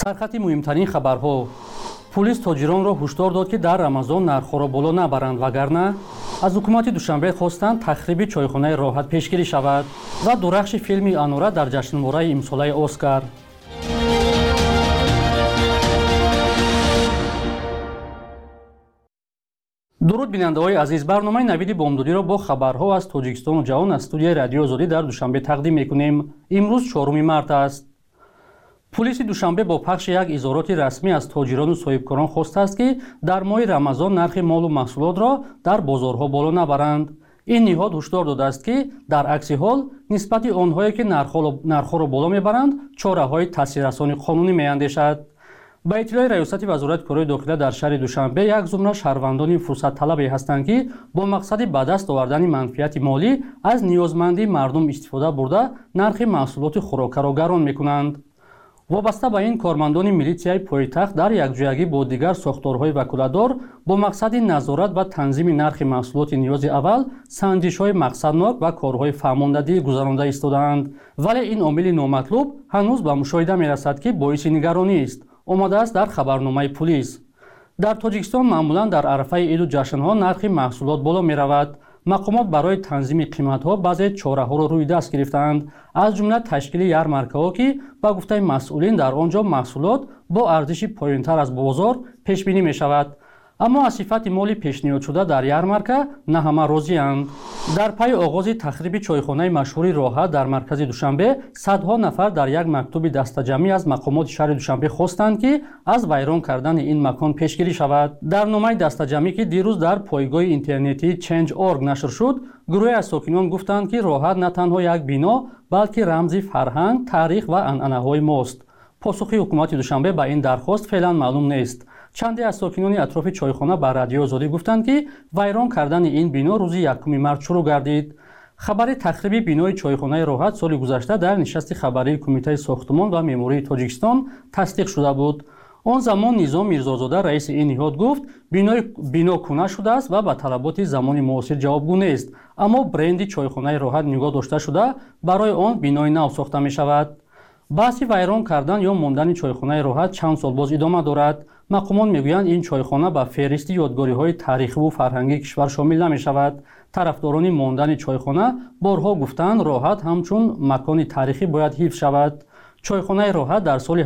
سرخط مهمترین خبرها. پلیس تاجران را هشدار داد که در رمضان نرخ را بالا نبرند وگرنه از حکومت دوشنبه خواستند تخریب چایخانه راحت پیشگیری شود و درخش فیلم انوره در جشنواره امساله اسکار. درود بیننده‌های عزیز، برنامه نوید بامدادی را با خبرها از تاجیکستان و جهان از استودیوی رادیو آزادی در دوشنبه تقدیم می‌کنیم. امروز 4 مارس است. پلیس دوشنبه با پخش یک اظهارات رسمی از تاجران و صاحبکاران خواسته است که در ماه رمضان نرخ مال و محصولات را در بازارها بالا نبرند. این نهاد هشدار داده است که در عکس حال نسبت آنهایی که نرخ را بالا میبرند چاره‌های تاثیررسانی قانونی میاندیشد. با اطلاع ریاست وزارت کارهای داخلی در شهر دوشنبه یک زمره شهروندان فرصت طلبی هستند که با مقصد به دست آوردن منفعت مالی از نیازمندی مردم استفاده برده نرخ محصولات خوراک را گران میکنند. وابسته به این کارمندان میلیسیای پایتخت در یکجایگی با دیگر ساختارهای وکالتدار با مقصد نظارت و تنظیم نرخ محصولات نیاز اول سنجش‌های مقصدناک و کارهای فرماندهی گذرانده ایستادند، ولی این عامل نامطلوب هنوز به مشاهده میرسد که باعث نگرانی است. آمده است در خبرنامه پلیس. در تاجیکستان معمولا در عرفه عید و جشن‌ها نرخ محصولات بالا می‌رود. مقامات برای تنظیم قیمت‌ها بعضی چاره‌ها را روی دست گرفتند، از جمله تشکیل یارمارکه‌ها که با گفته مسئولین در آنجا محصولات با ارزش پایین‌تر از بازار پیش بینی می‌شود. اما از صفت مالی پیشنهاد شده در یارمارکه نه همه راضی‌اند. در پی آغاز تخریب چایخانه مشهور راحت در مرکز دوشنبه، صدها نفر در یک مکتوب دسته‌جمعی از مقامات شهر دوشنبه خواستند که از ویران کردن این مکان پیشگیری شود. در نامه دسته‌جمعی که دیروز در پایگاه اینترنتی Change.org نشر شد، گروهی از ساکنان گفتند که راحت نه تنها یک بنا بلکه رمزی فرهنگ، تاریخ و عنعنه‌های ماست. پاسخ حکومت دوشنبه به این درخواست فعلا معلوم نیست. چندی از ساکنان اطراف چایخانه به رادیو آزادی گفتند که ویران کردن این بنا روز 1 مارس شروع گردید. خبر تخریب بنای چایخانه راحت سال گذشته در نشست خبری کمیته ساختمان و معماری تاجیکستان تصدیق شده بود. آن زمان نظام میرزازاده رئیس این نهاد گفت بنا کهنه شده است و به طلبات زمان معاصر جوابگو نیست، اما برند چایخانه راحت نگاه داشته شده برای آن بنای نو ساخته می شود. بحث ویران کردن یا ماندن چایخانه راحت چند سال باز ادامه دارد. مقامات میگویند این چایخانه به فهرست یادگاری‌های تاریخی و فرهنگی کشور شامل نمی‌شود. طرفداران ماندن چایخانه بارها گفتند راحت همچون مکان تاریخی باید حفظ شود. چایخانه راحت در سال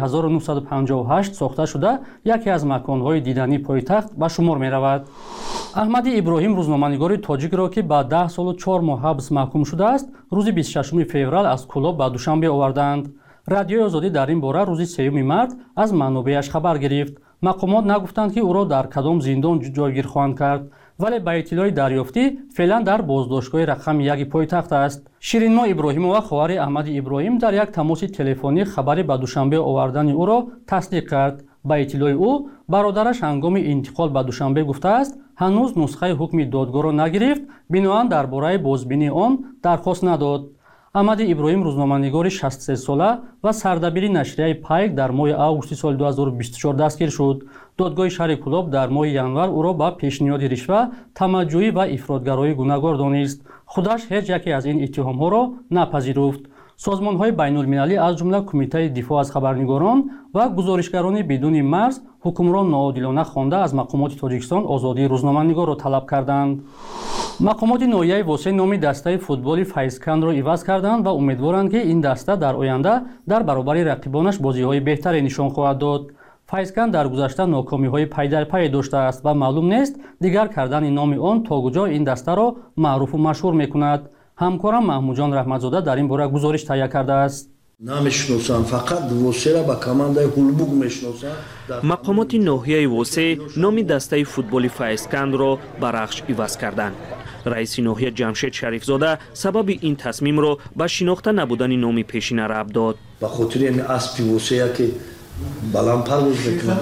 1958 ساخته شده یکی از مکان‌های دیدنی پایتخت به شمار می‌رود. احمد ابراهیم روزنامه‌نگار تاجیک را که با 10 سال و 4 ماه حبس محکوم شده است، روز 26 فوریه از کلاب به دوشنبه آوردند. رادیو آزادی در این باره روز 3 مارس از منابعش خبر گرفت. مقامات نگفتند که او را در کدام زندان جایگیر خواهند کرد، ولی به اطلاع دریافتی فعلا در بازداشتگاه رقم 1 پایتخت است. شیرینما ابراهیمова خواهر احمد ابراهیم در یک تماس تلفنی خبری به دوشنبه آوردن او را تصدیق کرد. به اطلاع او برادرش هنگام انتقال به دوشنبه گفته است هنوز نسخه حکم دادگاه را نگرفت، بنابراین درباره بازبینی آن درخواست نداد. احمد ابراهیم روزنامه‌نگار 63 ساله و سردبیر نشریه پایک در ماه آگوست سال 2024 دستگیر شد. دادگاه شهر کلاب در ماه ینور او را با پیشنهاد رشوه، تمجیدی و افراطگرایی گناهکار دانست. خودش هیچ یکی از این اتهام‌ها را نپذیرفت. سازمان‌های بین‌المللی از جمله کمیته دفاع از خبرنگاران و گزارشگران بدون مرز حکمران ناعادلانه خوانده از مقامات تاجیکستان آزادی روزنامه‌نگار را طلب کردند. مقامات ناحیه واسه نام دسته فوتبالی فایزکند را عوض کردند و امیدوارند که این دسته در آینده در برابر رقیبانش بازی‌های بهتری نشان خواهد داد. فایزکند در گذشته ناکامی‌های پی در پی داشته است و معلوم نیست دیگر کردن نام آن تا کجا این دسته را معروف و مشهور می‌کند. همکارم محمود جان رحمتزاده در این باره گزارش تهیه کرده است. نمیشناسم، فقط واسه را با کماندای هولبوگ میشناسم. مقامات ناحیه واسه نام دسته فوتبالی فایزکند را به رخش عوض کردند. رئیس ناحیه جمشید شریفزاده سبب این تصمیم را به شناخته نبودن نام پیشین ربط داد. به خاطر این اسبی واسه که بلند پرواز میکنه.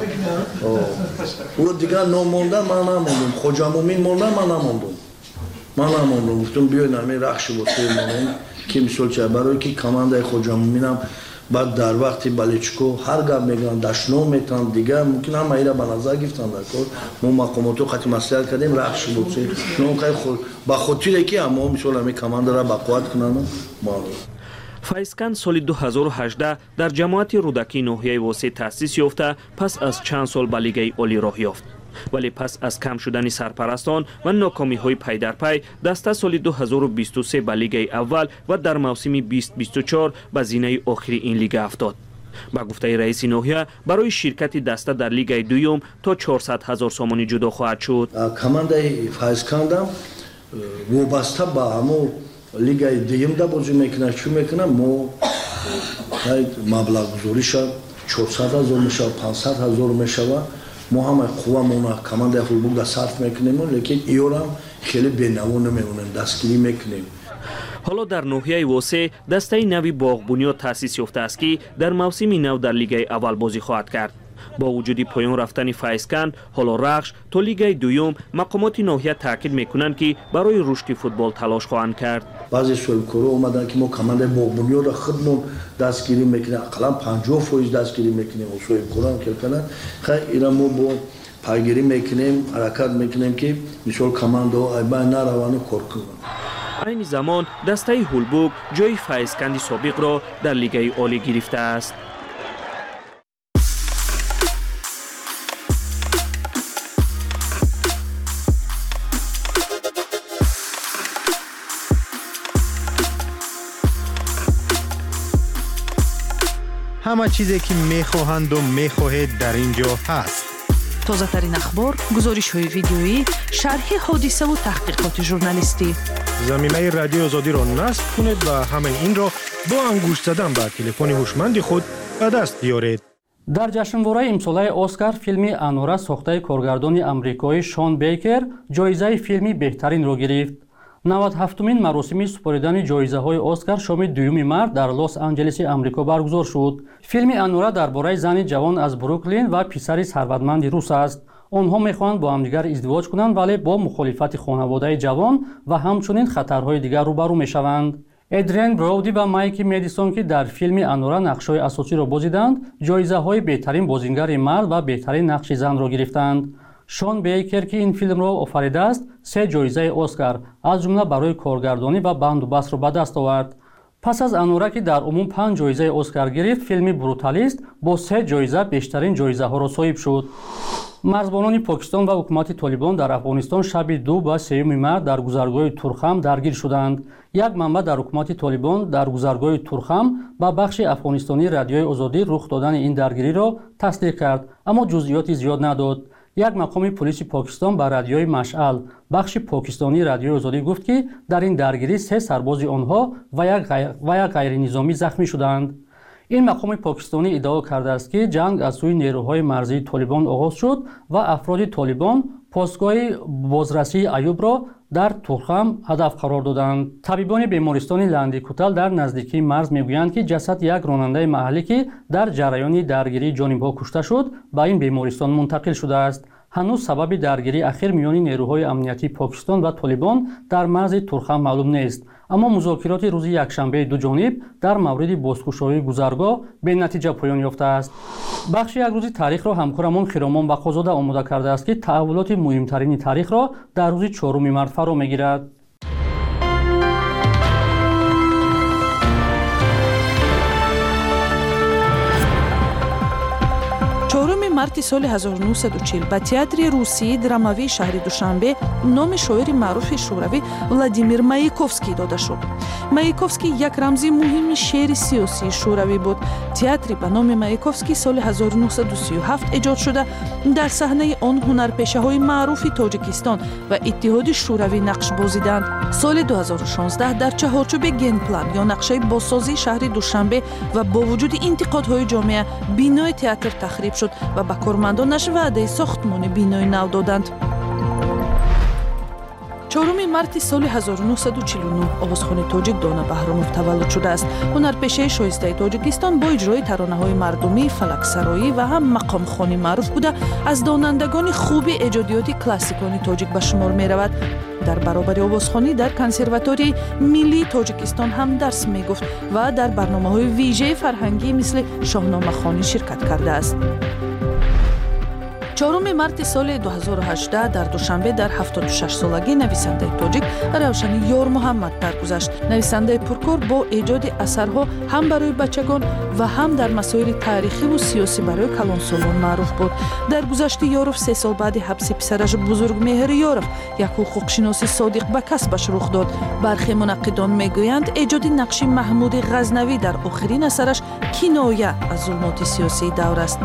او دیگر نام مانده من نموندم. خواجه مومین مانده من نموندم. گفتم بیاین همین رخش واسه من که مثال چه برای که کماندای خواجه مومینم بعد در وقتی بلچکو هر گپ میگن دشنو میتن دیگه ممکن هم ایرا به نظر گرفتن در کار ما مقاماتو خاطی مسئله کردیم رخش بود نو خود با خاطر که اما مثال همین کماند را با قوت کنن ما файсканд соли 2018 дар ҷамоати рӯдакии ноҳияи восе таъсис ёфта пас аз чанд сол ба лигаи олӣ роҳ ёфт. вале пас аз кам шудани сарпарастон ва нокомиҳои пайдарпай даста соли 2023 ба лигаи аввал ва дар мавсими 2024 ба зинаи охири ин лига афтод. ба гуфтаи раиси ноҳия барои ширкати даста дар лигаи дуюм то 400 000 сомонӣ ҷудо хоҳад шуд. Командаи файзкандам вобаста ба ҳамо лигаи дуюмда бозӣ мекунад. Чӣ мекунад? мо маблағгузориша 400 000 мешавад, 500 000 мешавад. мо ҳамаи қуввамона командаи футболда сарф мекунем, лекин иёрам хеле бенаво намемонем, дастгирӣ мекунем. ҳоло дар ноҳияи восе дастаи нави боғбунёд таъсис ёфтааст, ки дар мавсими нав дар лигаи аввал бозӣ хоҳад кард. бо вуҷуди поён рафтани файзканд, ҳоло рахш то лигаи дуюм мақомоти ноҳия таъкид мекунанд, ки барои рушди футбол талош хоҳанд кард. баъзе соҳибкорҳо омаданд, ки мо командаи боғбунёдро худмон дастгирӣ мекунем, ақаллан 50% дастгирӣ мекунем. соҳибкорам келкананд. хай ира мо бо пайгирӣ мекунем, ҳаракат мекунем, ки мисол командаҳо айбан наравану кор кунанд. айни замон дастаи ҳулбук ҷои файзканди собиқро дар лигаи олӣ гирифтааст. همه چیزی که میخواهند و میخواهید در اینجا هست. تازه‌ترین اخبار، گزارش‌های ویدیویی، شرح حادثه و تحقیقات ژورنالیستی. زمینه رادیو آزادی را نصب کنید و همه این را با انگشت زدن به تلفن هوشمند خود به دست بیارید. дар ҷашнвораи имсолаи оскар филми анора сохтаи коргардони амрикоӣ шон бейкер ҷоизаи филми беҳтаринро гирифт. 97-мин маросими супоридани ҷоизаҳои оскар шоми 2 март дар лос-анҷелеси амрико баргузор шуд. филми анора дар бораи зани ҷавон аз бруклин ва писари сарватманди рус аст. онҳо мехоҳанд бо ҳамдигар издивоҷ кунанд, вале бо мухолифати хонаводаи ҷавон ва ҳамчунин хатарҳои дигар рӯбарӯ мешаванд. эдриен броуди ва майки медисон, ки дар филми анора нақшҳои асосиро бозиданд, ҷоизаҳои беҳтарин бозингари мард ва беҳтарин нақши занро гирифтанд. шон бейкер, ки ин филмро офаридааст, 3 ҷоизаи оскар аз ҷумла барои коргардонӣ ва банду бастро ба даст овард. пас аз анора, ки дар умум 5 ҷоизаи оскар гирифт, филми бруталист бо 3 ҷоиза бештарин ҷоизаҳоро соҳиб шуд. марзбонони покистон ва ҳукумати толибон дар афғонистон шаби 2 ба 3 март дар гузаргоҳи турхам даргир шуданд. як манбаъ дар ҳукумати толибон дар гузаргоҳи турхам ба бахши афғонистонии радиои озодӣ рух додани ин даргириро тасдиқ кард, аммо ҷузъиёти зиёд надод. як мақоми полиси покистон ба радиои машъал бахши покистонии радиои озодӣ гуфт, ки дар ин даргирӣ 3 сарбози онҳо ва як ғайринизомӣ захмӣ шуданд. ин мақоми покистонӣ иддао кардааст, ки ҷанг аз сӯи нерӯҳои марзии толибон оғоз шуд ва афроди толибон постгоҳи бозрасии Аюбро дар Турхам ҳадаф қарор доданд. табибони бемористони Ландикутал дар наздикии марз мегӯянд, ки ҷасади як ронандаи маҳаллӣ, ки дар ҷараёни даргирии ҷонибҳо кушта шуд, ба ин бемористон мунтақил шудааст. ҳанӯз сабаби даргирии ахир миёни нерӯҳои амниятии Покистон ва Толибон дар марзи Турхам маълум нест, аммо музокироти рӯзи якшанбеи дуҷониб дар мавриди бозкушоии гузаргоҳ бенатиҷа поён ёфтааст. бахши як рӯзи таърихро ҳамкорамон Хиромон Бақозода омода кардааст, ки таҳаввулоти муҳимтарини таърихро дар рӯзи 4 март фаро мегирад. 4 марти соли 1940 ба театри русии драмавии шаҳри Душанбе номи шоири маъруфи шӯравӣ Владимир Маяковский дода шуд. Маяковский як рамзи муҳими шеъри сиёсии шӯравӣ буд. Театри ба номи Маяковский соли 1937 эҷод шуда, дар саҳнаи он ҳунарпешаҳои маъруфи Тоҷикистон ва Иттиҳоди шӯравӣ нақш бозиданд. соли 2016 дар чаҳорчӯбе Генплан ё нақшаи бозсозии шаҳри Душанбе ва бо вуҷуди интиқодҳои ҷомеа бинои театр тахриб шуд ва ба кормандонаш ваъдаи сохтмони бинои нав доданд. 4 марти соли 1949 овозхони тоҷик Дона Баҳромов таваллуд шудааст. ҳунарпешаи шоистаи Тоҷикистон бо иҷрои таронаҳои мардумӣ, фалаксароӣ ва ҳам мақомхонӣ маъруф буда, аз донандагони хуби эҷодиёти классикони тоҷик ба шумор меравад. дар баробари овозхонӣ дар консерваторияи миллии Тоҷикистон ҳам дарс мегуфт ва дар барномаҳои вижаи фарҳангӣ мисли Шоҳномахонӣ ширкат кардааст. 4 марти соли 2018 дар душанбе дар 76 солагӣ нависандаи тоҷик Равшани Ёр Муҳаммад даргузашт. Нависандаи пуркор бо эҷоди асарҳо ҳам барои бачагон ва ҳам дар масоили таърихиву сиёсӣ барои калонсолон маъруф буд. Даргузашти Ёров 3 сол баъди ҳабси писараш Бузургмеҳр Ёров як ҳуқуқшиноси содиқ ба касбаш рух дод. бархе мунаққидон мегӯянд эҷоди нақши Маҳмуди Ғазнавӣ дар охирин асараш киноя аз зулмоти сиёсии давр аст.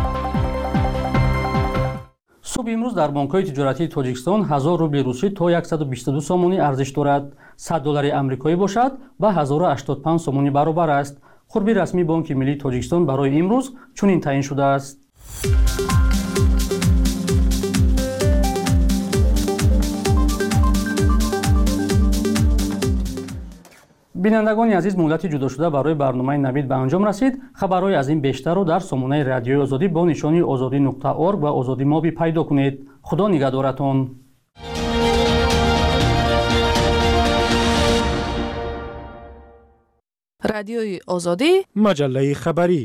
субҳ имрӯз дар бонкҳои тиҷоратии Тоҷикистон 1000 рубли русӣ то 122 сомонӣ арзиш дорад. 100 доллари амрикоӣ бошад ба 1085 сомонӣ баробар аст. хурби расмии Бонки Миллии Тоҷикистон барои имрӯз чунин таъин шудааст. бинандагони азиз, муддати ҷудошуда барои барномаи навид ба анҷом расид. хабарҳои аз ин бештарро дар сомонаи радиои озодӣ бо нишони озодӣ.орг ва озодимоби пайдо кунед. худо нигаҳдоратон. радиои озодӣ, маҷаллаи хабарӣ.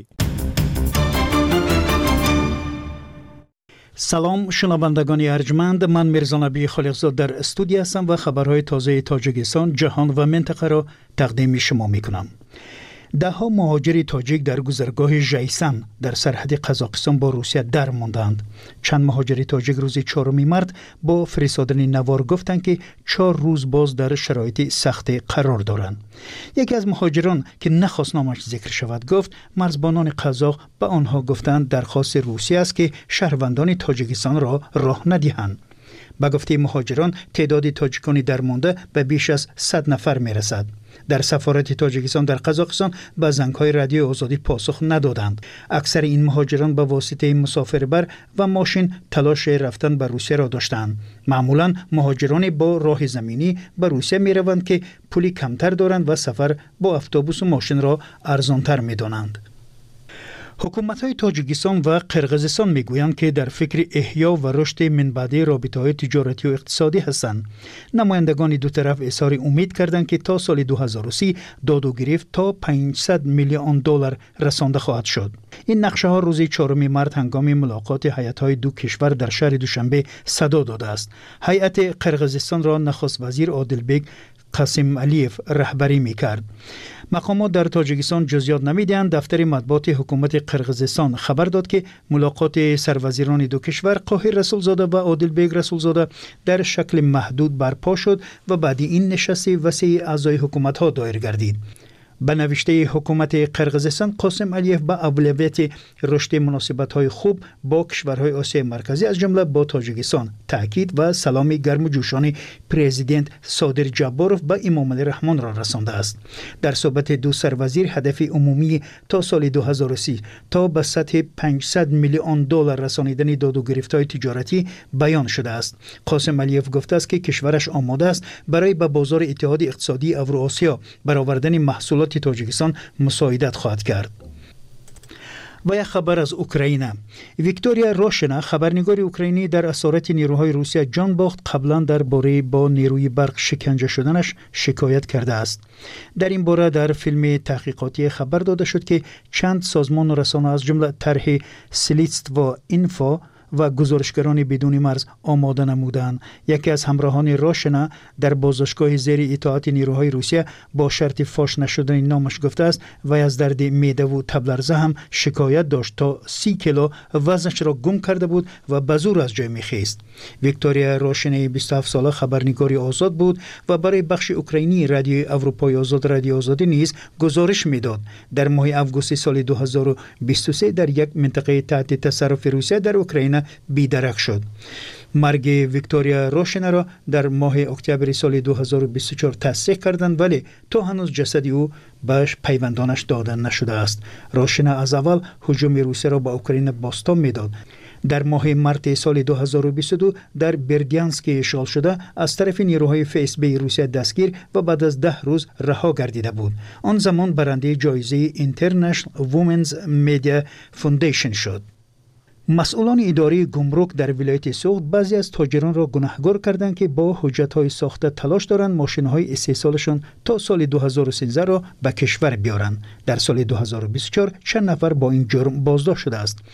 салом шунавандагони арҷманд, ман Мирзонабии Холиқзод дар студия ҳастам ва хабарҳои тозаи Тоҷикистон, ҷаҳон ва минтақаро тақдими шумо мекунам. даҳҳо муҳоҷири тоҷик дар гузаргоҳи Жайсан дар сарҳади Қазоқистон бо Русия дар монданд. чанд муҳоҷири тоҷик рӯзи 4 март бо фиристодани навор гуфтанд ки 4 рӯз боз дар шароити сахте қарор доранд. яке аз муҳоҷирон ки нахост номаш зикр шавад гуфт марзбонони қазоқ ба онҳо гуфтанд дархости Русия аст ки шаҳрвандони Тоҷикистонро роҳ надиҳанд. ба гуфтаи муҳоҷирон теъдоди тоҷикони дармонда ба биш аз 100 нафар мерасад. дар сафорати Тоҷикистон дар Қазоқистон ба зангҳои радиои озодӣ посух надоданд. аксари ин муҳоҷирон ба воситаи мусофирбар ва мошин талоши рафтан ба Русияро доштанд. маъмулан муҳоҷироне бо роҳи заминӣ ба Русия мераванд ки пули камтар доранд ва сафар бо автобусу мошинро арзонтар медонанд. ҳукуматҳои Тоҷикистон ва Қирғизистон мегӯянд ки дар фикри эҳё ва рушди минбаъдии робитаҳои тиҷоратию иқтисодӣ ҳастанд. намояндагони ду тараф изҳори умид карданд ки то соли 2030 доду гирифт то 500 миллион доллар расонда хоҳад шуд. ин нақшаҳо рӯзи 4 март ҳангоми мулоқоти ҳайатҳои ду кишвар дар шаҳри Душанбе садо додааст. ҳайати Қирғизистонро нахуст вазир Одилбек Қасим Алиев раҳбарӣ мекард. мақомот дар Тоҷикистон ҷузъиёт намедиҳанд. дафтари матбуоти ҳукумати Қирғизистон хабар дод ки мулоқоти сарвазирони ду кишвар Қоҳир Расулзода ва Одилбек Расулзода дар шакли маҳдуд барпо шуд ва баъди ин нишасти васеи аъзои ҳукуматҳо доир гардид. ба навиштаи ҳукумати Қирғизистон Қосим Алиев ба авлавияти рушди муносибатҳои хуб бо кишварҳои Осияи марказӣ аз ҷумла бо Тоҷикистон таъкид ва саломи гарму ҷӯшони президент Содир Ҷабборов ба Эмомалӣ Раҳмонро расондааст. дар суҳбати ду сарвазир ҳадафи умумии то соли 2030 то ба сатҳи 500 миллион доллар расонидани додугирифтҳои тиҷоратӣ баён шудааст. Қосим Алиев гуфтааст ки кишвараш омода аст барои ба бозори иттиҳоди иқтисодии Авроосиё баровардани маҳсулоти Тоҷикистон мусоидат хоҳад кард. ва як хабар аз Украина. Виктория Рошина, хабарнигори украинӣ дар асорати нерӯҳои Русия ҷон бохт, қаблан дар бораи бо нерӯи барқ шиканҷа шуданаш шикоят кардааст. дар ин бора дар филми таҳқиқотӣ хабар дода шуд ки чанд созмону расона аз ҷумла тарҳи Слидство Инфо ва гузоришгарони бидуни марз омода намуданд. яке аз ҳамроҳони Рошина дар боздоштгоҳи зери итоати нерӯҳои Русия бо шарти фош нашудани номаш гуфтааст вай аз дарди меъдаву табларза ҳам шикоят дошт. то 30 кило вазнашро гум карда буд ва ба зур аз ҷой мехист. Виктория Рошинаи 27 сола хабарнигори озод буд ва барои бахши украинии радиои Аврупои озод радиои озодӣ низ гузориш медод. дар моҳи августи соли 2023 дар як минтақаи таҳти тасарруфи Русия дар Украина بیدرک شد. مرگ ویکتوریا روشنا را در ماه اکتبر سال 2024 تصدیق کردند ولی تا هنوز جسد او بهش پیوندانش داده نشده است. روشنا از اول هجوم روسیه را به اوکراین باستان میداد. در ماه مارت سال 2022 در بردیانسک اشغال شده از طرف نیروهای FSB روسیه دستگیر و بعد از 10 روز رها گردیده بود. آن زمان برنده جایزه International Women's Media Foundation شد. مسئولان اداری گمرک در ولایت سوخت بعضی از تاجران را گناهکار کردند که با حجت‌های ساخته تلاش دارند ماشین‌های استحصالشان تا سال 2013 را به کشور بیارند. در سال 2024 چند نفر با این جرم بازداشت شده است.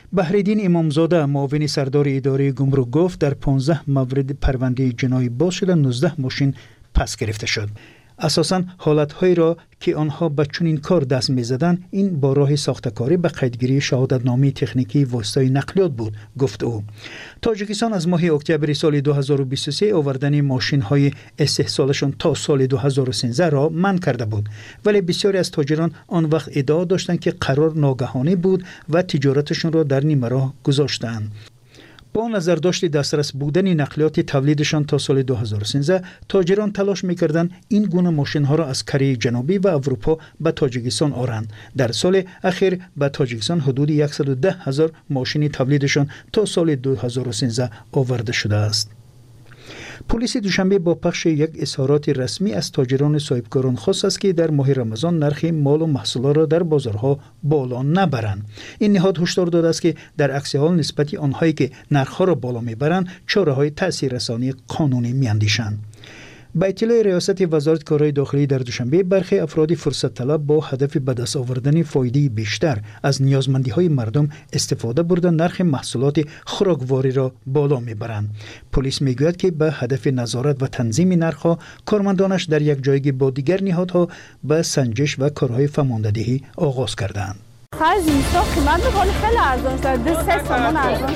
بهرالدین امامزاده معاون سردار اداره گمرک گفت در 15 مورد پرونده جنایی باز شده 19 ماشین پس گرفته شد. اساساً حالت‌هایی را که آنها به چنین کار دست می‌زدند این با راه ساخته‌کاری به قیدگیری شهادتنامه تکنیکی واسطه نقلیات بود، گفت او. تاجیکستان از ماه اکتبر سال 2023 آوردن ماشین‌های استحصالشان تا سال 2013 را منع کرده بود، ولی بسیاری از تاجران آن وقت ادعا داشتند که قرار ناگهانی بود و تجارتشان را در نیمه راه گذاشتند. با نظرداشت دسترس بودن نقلیات تولیدشان تا سال 2013 تاجران تلاش می‌کردند این گونه ماشین‌ها را از کره جنوبی و اروپا به تاجیکستان آورند. در سال اخیر به تاجیکستان حدود 110,000 ماشین تولیدشان تا سال 2013 آورده شده است. پلیس دوشنبه با پخش یک اظهارات رسمی از تاجران صاحبکاران خواست است که در ماه رمضان نرخ مال و محصولات را در بازارها بالا نبرند. این نهاد هشدار داده است که در عکس حال نسبت آنهایی که نرخ‌ها را بالا میبرند چاره‌های تاثیررسانی قانونی میاندیشند. با اطلاع ریاست وزارت کارهای داخلی در دوشنبه برخی افراد فرصت طلب با هدف به دست آوردن فایده بیشتر از نیازمندی‌های مردم استفاده برده نرخ محصولات خوراکواری را بالا میبرند. پلیس میگوید که به هدف نظارت و تنظیم نرخ‌ها کارمندانش در یک جایگی با دیگر نهادها به سنجش و کارهای فرماندهی آغاز کردند. خرج نیستا قیمت بکنه خیلی ارزان شد 2-3 تومان ارزان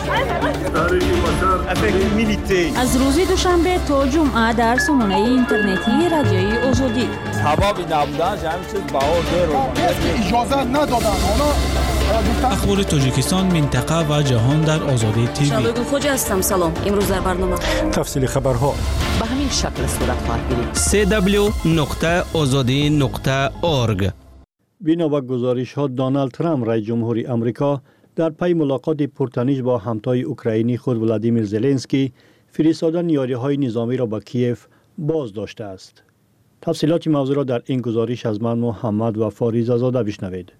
شد. از روز دوشنبه تا جمعه در سامانه اینترنتی رادیوی آزادی حبابی نبودن همین چیز بها اجازه ندادن. اخبار تاجیکستان، منطقه و جهان در آزادی تیوی. شادو خوجا هستم. سلام. امروز در برنامه تفصیل خبرها به همین شکل صورت خواهد گرفت. www.azadi.org. بنا به گزارش‌ها دونالد ترامپ رئیس جمهوری آمریکا در پی ملاقات پرتنش با همتای اوکراینی خود ولادیمیر زلنسکی فرستادن یاری‌های نظامی را به کیف باز داشته است. تفصیلات موضوع را در این گزارش از من محمد و فاریز آزاده بشنوید.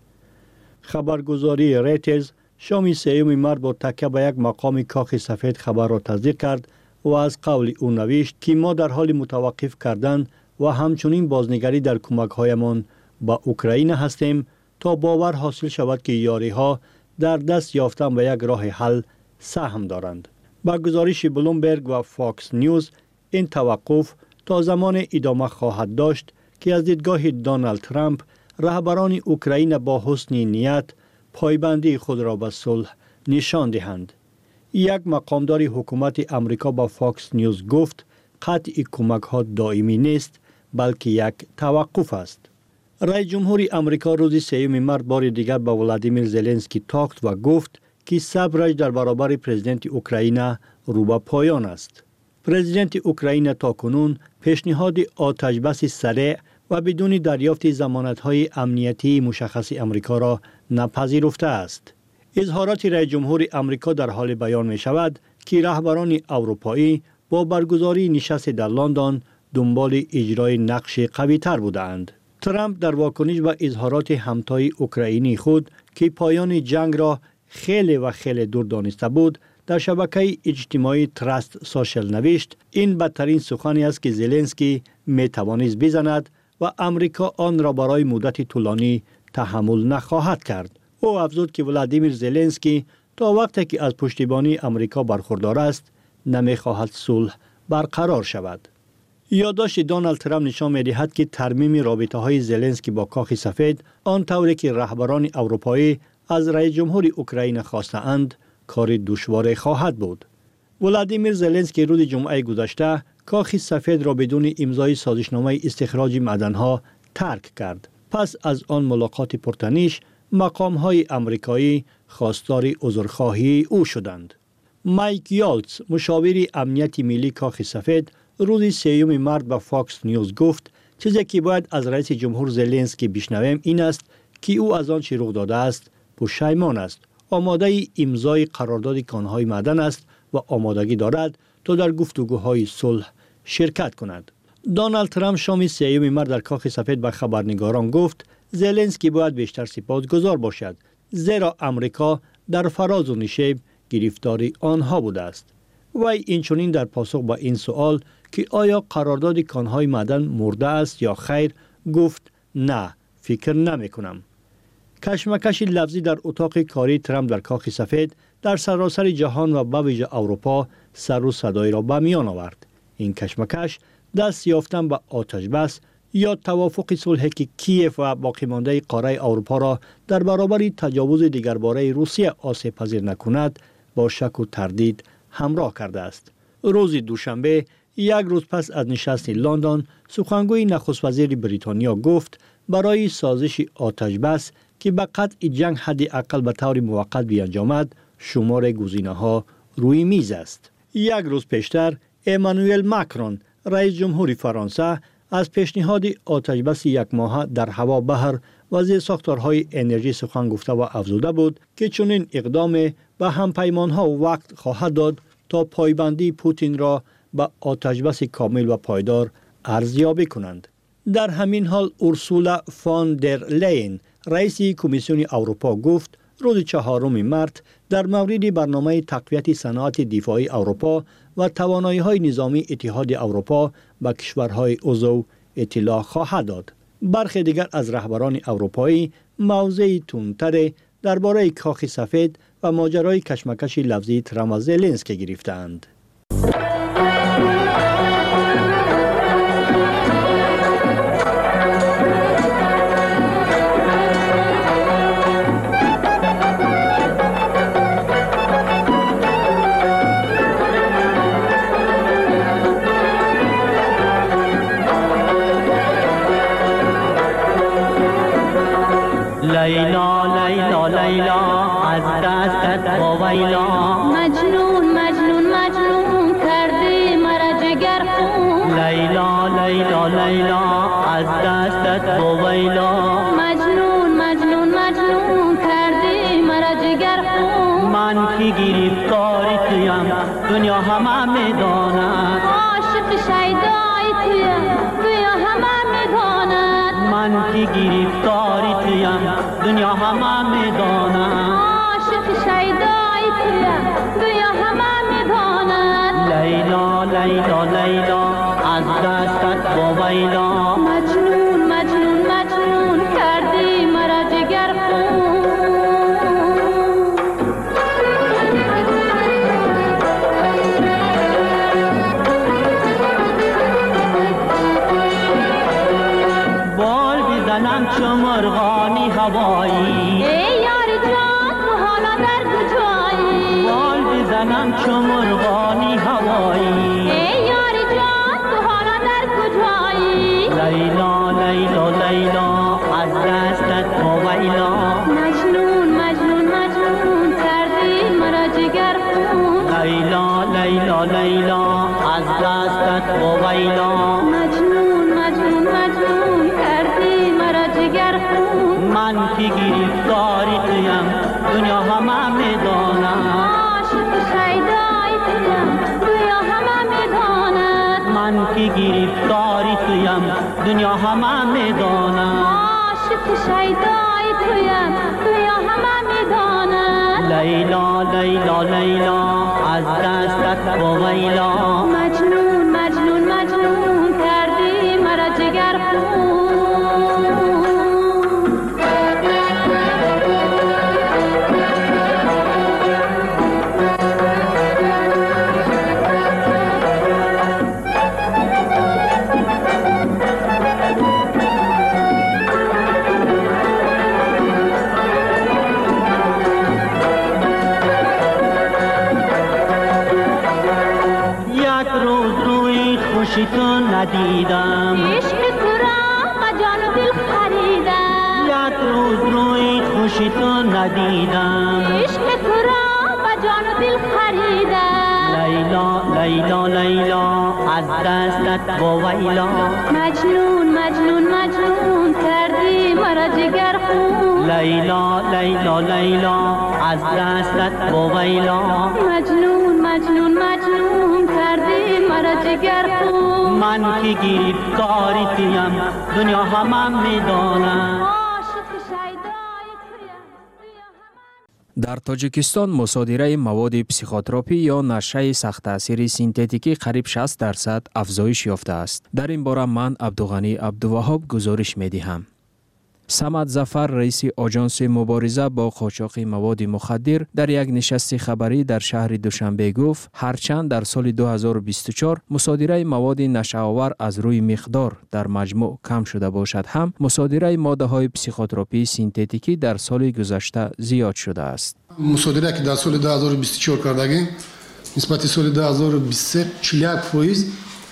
خبرگزاری ریترز شام 3 مارس با تکیه به یک مقام کاخ سفید خبر را تصدیق کرد و از قول او نوشت که ما در حال متوقف کردن و همچنین بازنگری در کمک‌هایمان با اوکراین هستیم تا باور حاصل شود که یاری‌ها در دست یافتن به یک راه حل سهم دارند. با گزارش بلومبرگ و فاکس نیوز این توقف تا زمان ادامه خواهد داشت که از دیدگاه دونالد ترامپ رهبران اوکراین با حسن نیت پایبندی خود را به صلح نشان دهند. یک مقامدار حکومت امریکا با فاکس نیوز گفت قطع کمک‌ها دائمی نیست بلکه یک توقف است. رئیس جمهوری امریکا روز 3 مارس بار دیگر با ولادیمیر زلنسکی تاخت و گفت که صبرش در برابر پرزیدنت اوکراین رو به پایان است. پرزیدنت اوکراین تاکنون پیشنهاد آتش بس سریع و بدون دریافت ضمانت‌های امنیتی مشخص امریکا را نپذیرفته است. اظهارات رئیس جمهور امریکا در حال بیان می شود که رهبران اروپایی با برگزاری نشست در لندن دنبال اجرای نقش قوی‌تر بودند. ترامپ در واکنش به اظهارات همتای اوکراینی خود که پایان جنگ را خیلی دور دانسته بود در شبکه اجتماعی تراست سوشل نوشت این بدترین سخنی است که زلنسکی می توانست بزند و امریکا آن را برای مدت طولانی تحمل نخواهد کرد. او افزود که ولادیمیر زلنسکی تا وقتی که از پشتیبانی امریکا برخوردار است نمی خواهد صلح برقرار شود. یادداشت دونالد ترامپ نشان می‌دهد که ترمیم رابطه‌های زلنسکی با کاخ سفید آنطوری که رهبران اروپایی از رئیس جمهور اوکراین خواسته‌اند کار دشوار خواهد بود. ولادیمیر زلنسکی روز جمعه گذشته کاخ سفید را بدون امضای سازشنامه استخراج معدن‌ها ترک کرد. پس از آن ملاقات پرتنش مقام‌های آمریکایی خواستار عذرخواهی او شدند. مایک یالتز مشاور امنیت ملی کاخ سفید روز 3 مارس به فاکس نیوز گفت چیزی که باید از رئیس جمهور زلنسکی بشنویم این است که او از آن چه رخ داده است پشیمان است، آماده امضای قرارداد کانهای معدن است و آمادگی دارد تا در گفتگوهای صلح شرکت کند. دونالد ترامپ شام 3 مارس در کاخ سفید به خبرنگاران گفت زلنسکی باید بیشتر سپاسگزار باشد زیرا امریکا در فراز و نشیب گرفتار آنها بوده است. وی اینچنین در پاسخ به این سوال که آیا قرارداد کانهای معدن مرده است یا خیر گفت نه فکر نمی کنم. کشمکش لفظی در اتاق کاری ترامپ در کاخ سفید در سراسر جهان و به ویژه اروپا سر و صدای را به میان آورد. این کشمکش دست یافتن به آتش بس یا توافق صلح که کیف و باقی مانده قاره اروپا را در برابر تجاوز دیگرباره روسیه آسیب پذیر نکند با شک و تردید همراه کرده است. روز دوشنبه یک روز پس از نشست لندن سخنگوی نخست وزیر بریتانیا گفت برای سازش آتش بس که به قطع جنگ حداقل به طور موقت بیانجامد شمار گزینه‌ها روی میز است. یک روز پیشتر امانوئل ماکرون رئیس جمهور فرانسه از پیشنهاد آتش بس یک ماهه در هوا بحر و زیر ساختارهای انرژی سخن گفته و افزوده بود که چنین اقدام به همپیمانها وقت خواهد داد تا پایبندی پوتین را به آتش بس کامل و پایدار ارزیابی کنند. در همین حال اورسولا فان در لین رئیس کمیسیون اروپا گفت روز 4 مارس در مورد برنامه تقویت صنعت دفاعی اروپا و توانایی‌های نظامی اتحاد اروپا به کشورهای عضو اطلاع خواهد داد. برخی دیگر از رهبران اروپایی موضع تندتر درباره کاخ سفید و ماجرای کشمکش لفظی ترامپ و زلنسکی گرفتند. لیلا لیلا لیلا از دستت ویلا مجنون مجنون مجنون کردی مرا جگر خون لیلا لیلا لیلا از دستت ویلا مجنون مجنون مجنون کردی مرا جگر خون من کی گرفتاری تویم دنیا همه میداند عاشق شیدای تویم دنیا همه میداند من کی گرفتاری تویم دنیا همه میداند عاشق شیدای تویم دنیا همه میداند لیلا لیلا لیلا از دستت ویلا مجنون مجنون مجنون کردی مرا جگر خون بال بزنم چو مرغانی هوایی ای یار جان تو حالا در کجایی بال بزنم چو مرغانی هوایی ای یار جان تو حالا در کجایی لیلا لیلا لیلا از دستت ویلا مجنون مجنون مجنون کردی مرا جگر خون لیلا لیلا لیلا از دستت ویلا مجنون مجنون مجنون کردی مرا جگر خون من کی گرفتاری تویم دنیا همه میداند عاشق شیدای تویم دنیا همه میداند من کی گرفتاری تویم دنیا همه میداند عاشق شیدای تویم دنیا همه میداند لیلا لیلا لیلا از دستت ویلا مجنون مجنون مجنون کردی مرا جگر خون خوشی تو ندیدم عشق تو را به جان و دل خریدم یک روز روی خوشی تو ندیدم عشق تو را به جان و دل خریدم لیلا لیلا لیلا از دستت ویلا مجنون مجنون مجنون کردی مرا جگر خون لیلا لیلا لیلا از دستت ویلا مجنون مجنون مجنون کردی مرا جگر خون من کی گرفتاری تویم دنیا همه میداند در تاجیکستان مصادره مواد پسیخوتراپی یا نشه سخت تاثیر سینتتیکی قریب 60% افزایش یافته است. در این باره من عبدالغنی عبدالوهاب گزارش می‌دهم. самад зафар раиси оҷонси мубориза бо қочоқи маводи мухаддир дар як нишасти хабарӣ дар шаҳри душанбе гуфт ҳарчанд дар соли 2024 мусодираи маводи нашъаовар аз рӯи миқдор дар маҷмӯъ кам шуда бошад ҳам мусодираи моддаҳои психотропии синтетикӣ дар соли гузашта зиёд шудааст. мусодира ки дар соли 2024 кардагем нисбати соли 2023 41%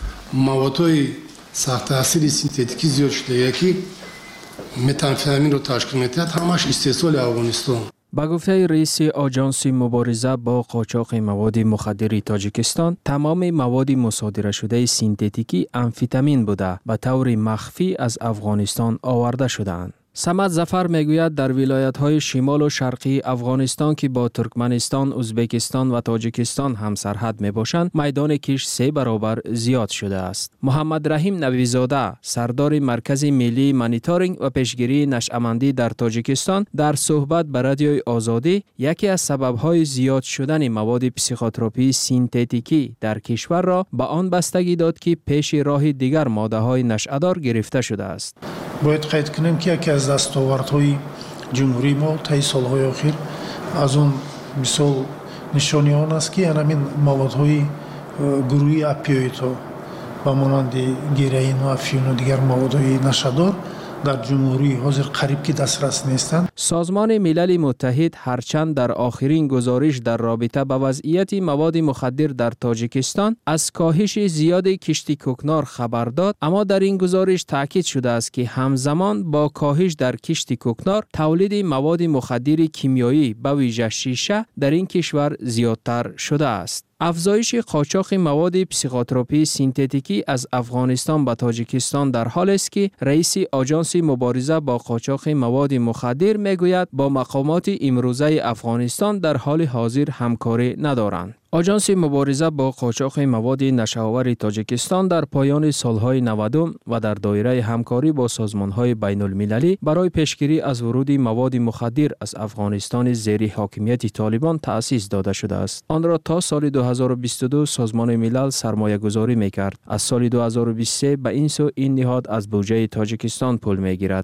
маводҳои сахттаъсири синтетикӣ зиёд шуда, яки метамфетаминро ташкил метиҳад, ҳамаш истеҳсоли Афғонистон. ба гуфтаи раиси оҷонси мубориза бо қочоқи маводи мухаддири Тоҷикистон, тамоми маводи мусодирашудаи синтетикӣ амфетамин буда ба таври махфӣ аз Афғонистон оварда шудаанд. самад зафар мегӯяд дар вилоятҳои шимолу шарқии Афғонистон ки бо Туркманистон, Узбекистон ва Тоҷикистон ҳамсарҳад мебошанд, майдони киш 3 баробар зиёд шудааст. муҳаммад раҳим навизода, сардори маркази миллии мониторинг ва пешгирии нашъамандӣ дар Тоҷикистон, дар суҳбат ба радиои Озодӣ яке аз сабабҳои зиёд шудани маводи психотропии синтетикӣ дар кишварро ба он бастагӣ дод ки пеши роҳи дигар моддаҳои нашъадор гирифта шудааст. бояд қайд кунем ки яке аз дастовардҳои ҷумҳурии мо таи солҳои охир аз он мисол нишони он аст ки ҳамин маводҳои гурӯҳи опиоидҳо ба монанди героину, афину дигар маводҳои нашъадор дар ҷумҳурии ҳозир қариб ки дастрас нестанд. созмони милали муттаҳид ҳарчанд дар охирин гузориш дар робита ба вазъияти маводи мухаддир дар Тоҷикистон аз коҳиши зиёди кишти кӯкнор хабар дод, аммо дар ин гузориш таъкид шудааст ки ҳамзамон бо коҳиш дар кишти кӯкнор тавлиди маводи мухаддири кимиёӣ ба виҷа шиша дар ин кишвар зиёдтар шудааст. афзоиши қочоқи маводи психотропии синтетикӣ аз Афғонистон ба Тоҷикистон дар ҳолест ки раиси оҷонси мубориза бо қочоқи маводи мухаддир мегӯяд бо мақомоти имрӯзаи Афғонистон дар ҳоли ҳозир ҳамкорӣ надоранд. оҷонси мубориза бо қочоқи маводи нашъаовари Тоҷикистон дар поёни солҳои 90 ва дар доираи ҳамкорӣ бо созмонҳои байнулмилалӣ барои пешгирӣ аз вуруди маводи мухаддир аз Афғонистони зери ҳокимияти Толибон таъсис дода шудааст. онро то соли 2022 созмони милал сармоягузорӣ мекард. аз соли 2023 ба ин сӯ ин ниҳод аз буҷаи Тоҷикистон пул мегирад.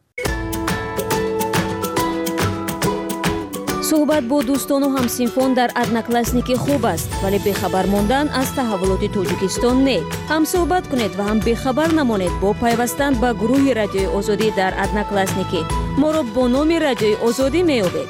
суҳбат бо дӯстону ҳамсинфон дар одноклассники хуб аст, вале бехабар мондан аз таҳаввулоти Тоҷикистон не. ҳам суҳбат кунед ва ҳам бехабар намонед бо пайвастан ба гурӯҳи Радиои Озодӣ дар одноклассники. моро бо номи Радиои Озодӣ меёбед.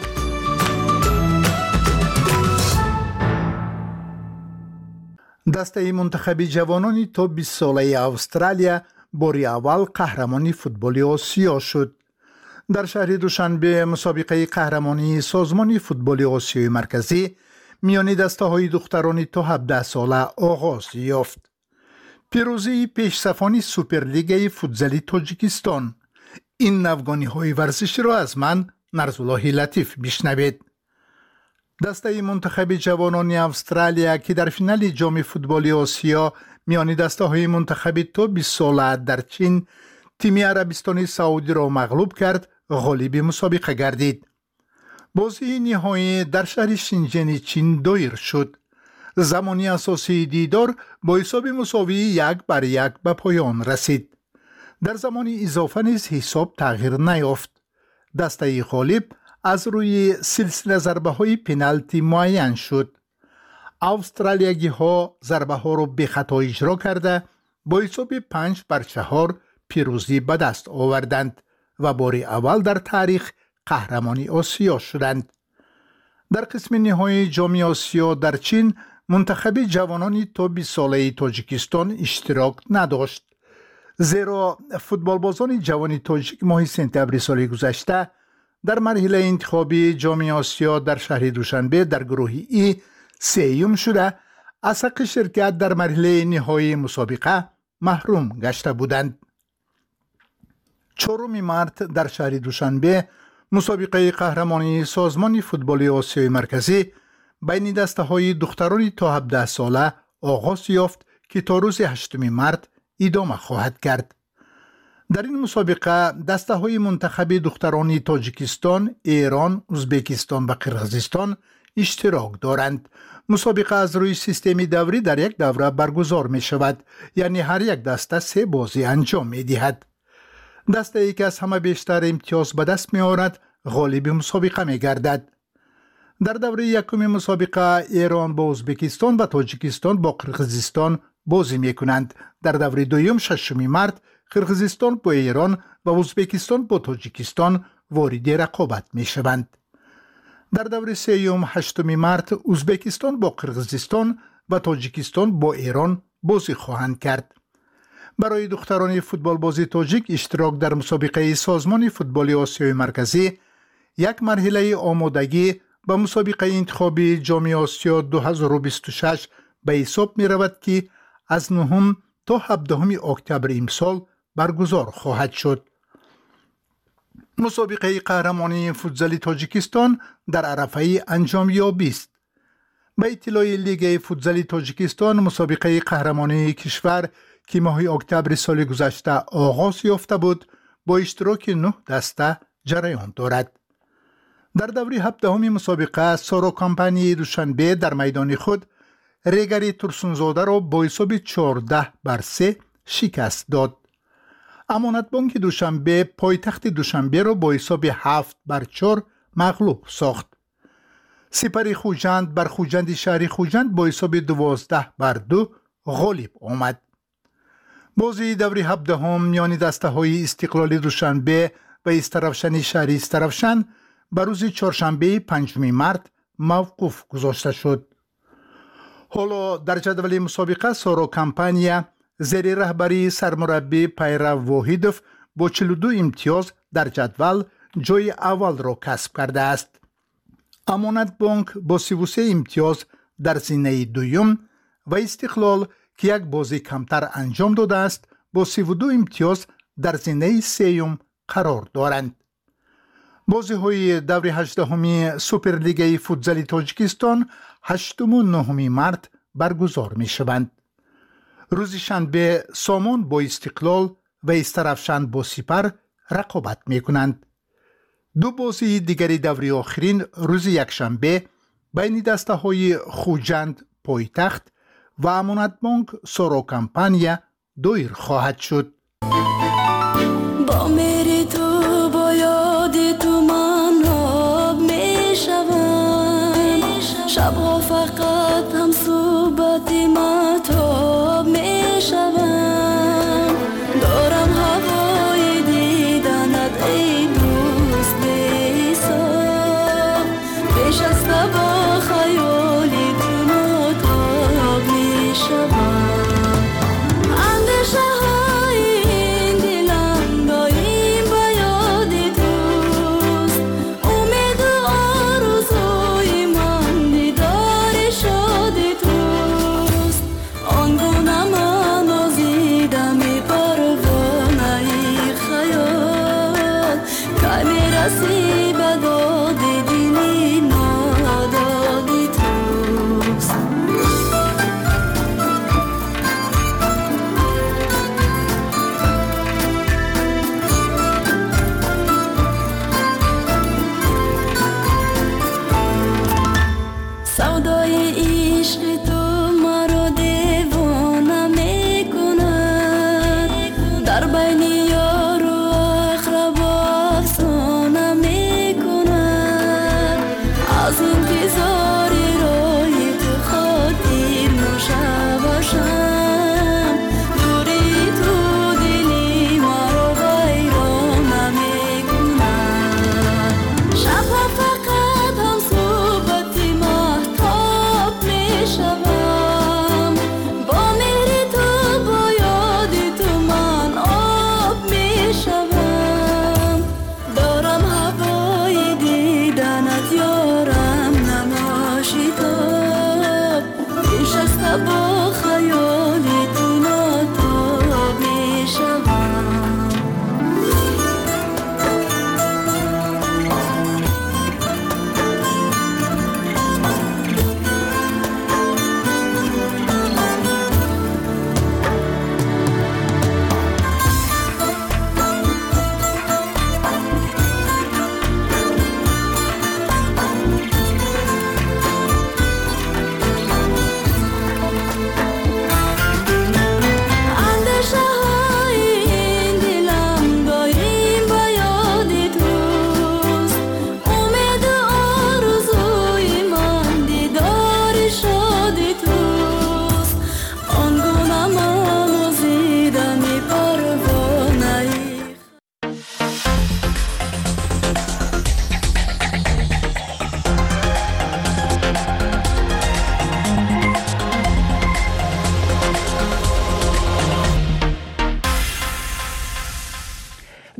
дастаи мунтахаби ҷавонони то 20 солаи Австралия бори аввал қаҳрамони футболи Осиё шуд. дар шаҳри Душанбе мусобиқаи қаҳрамонии созмони футболи Осиёи марказӣ миёни дастаҳои духтарони то 17 сола оғоз ёфт. пирӯзии пешсафони Суперлигаи футзали Тоҷикистон. ин навгониҳои варзиширо аз ман Нарзуллоҳи Латиф бишнавед. дастаи мунтахаби ҷавонони Австралия ки дар финали ҷоми футболи Осиё миёни дастаҳои мунтахаби то 20 сола дар Чин тими Арабистони Саудиро мағлуб кард, ғолиби мусобиқа гардид. бозии ниҳоӣ дар шаҳри Шинҷени Чин доир шуд. замони асосии дидор бо ҳисоби мусовии 1-1 ба поён расид. дар замони изофа низ ҳисоб тағйир наёфт. дастаи ғолиб аз рӯи силсила зарбаҳои пеналти муайян шуд. австралиягиҳо зарбаҳоро бехато иҷро карда бо ҳисоби 5-4 пирӯзӣ ба даст оварданд ва бори аввал дар таърих қаҳрамони Осиё шуданд. дар қисми ниҳоии ҷоми Осиё дар Чин мунтахаби ҷавонони то 20 солаи Тоҷикистон иштирок надошт. зеро футболбозони ҷавони тоҷик моҳи сентябри соли гузашта дар марҳилаи интихобии ҷоми Осиё дар шаҳри Душанбе дар гурӯҳи И сеюм шуда аз ҳаққи ширкат дар марҳилаи ниҳоии мусобиқа маҳрум гашта буданд. 4 март дар шаҳри Душанбе мусобиқаи қаҳрамонии созмони футболи Осиёи марказӣ байни дастаҳои духтарони то 17 сола оғоз ёфт ки то рӯзи 8 март идома хоҳад кард. дар ин мусобиқа дастаҳои мунтахаби духтарони Тоҷикистон, Эрон, Узбекистон ва Қирғизистон иштирок доранд. мусобиқа аз рӯи системи даврӣ дар як давра баргузор мешавад, яъне ҳар як даста 3 бозӣ анҷом медиҳад. دسته ای که از همه بیشتر امتیاز به دست می آورد غالب مسابقه می گردد. در دوره یکم مسابقه ایران با ازبکستان و تاجیکستان با قرقیزستان بازی می کنند. در دوره دوم 6 مارت قرقیزستان با ایران و ازبکستان با تاجیکستان وارد رقابت می شوند. در دوره سوم 8 مارت ازبکستان با قرقیزستان و تاجیکستان با ایران بازی خواهند کرد. برای دختران فوتبال بازی تاجیک اشتراک در مسابقه سازمان فوتبال آسیای مرکزی یک مرحله آمادگی به مسابقه انتخابی جام آسیا 2026 به حساب می رود که از 9 تا 17 اکتبر امسال برگزار خواهد شد. مسابقه قهرمانی فوتزال تاجیکستان در عرفه انجام یابی است. به اطلاع لیگ فوتزال تاجیکستان مسابقه قهرمانی کشور که ماه اکتبر سال گذشته آغاز یافته بود با اشتراک 9 دسته جریان دارد. در دوره 17 مسابقه سارا کمپانی دوشنبه در میدان خود ریگری ترسونزاده را با حساب 14-3 شکست داد. امانت بانک دوشنبه پایتخت دوشنبه را با حساب 7-4 مغلوب ساخت. سپری خوجند بر خوجند شهری خوجند با حساب 12-2 غالب آمد. بازی دوره 17 میان دسته های استقلال دوشنبه و استرافشن شهری استرافشن بر روز چهارشنبه 5 مارت موقوف گذاشته شد. حالا در جدول مسابقه سارا کمپانیا زیر رهبری سرمربی پیرو واحدوف با 42 امتیاز در جدول جای اول را کسب کرده است. امانت بانک با 33 امتیاز در زینه دوم و استقلال که یک بازی کمتر انجام داده است با 32 امتیاز در زینه سوم قرار دارند. بازی های دوره 18 سوپرلیگ فوتزال تاجیکستان 8 و 9 مارت برگزار می شوند. روز شنبه سامان با استقلال و استرافشن با سپر رقابت می کنند. دو بازی دیگری دوره آخرین روز یکشنبه بین دسته های خوجند پایتخت و امانت بانک سارا کمپانیا دایر خواهد شد. با میری تو با یادی تو من آب می شوم، شبها فقط هم صحبتی مطاب می شوم. دارم هوای دیدنت ای دوست بی‌حساب، پیش از تو با خیالی تو مطاب می شوم. Shabbat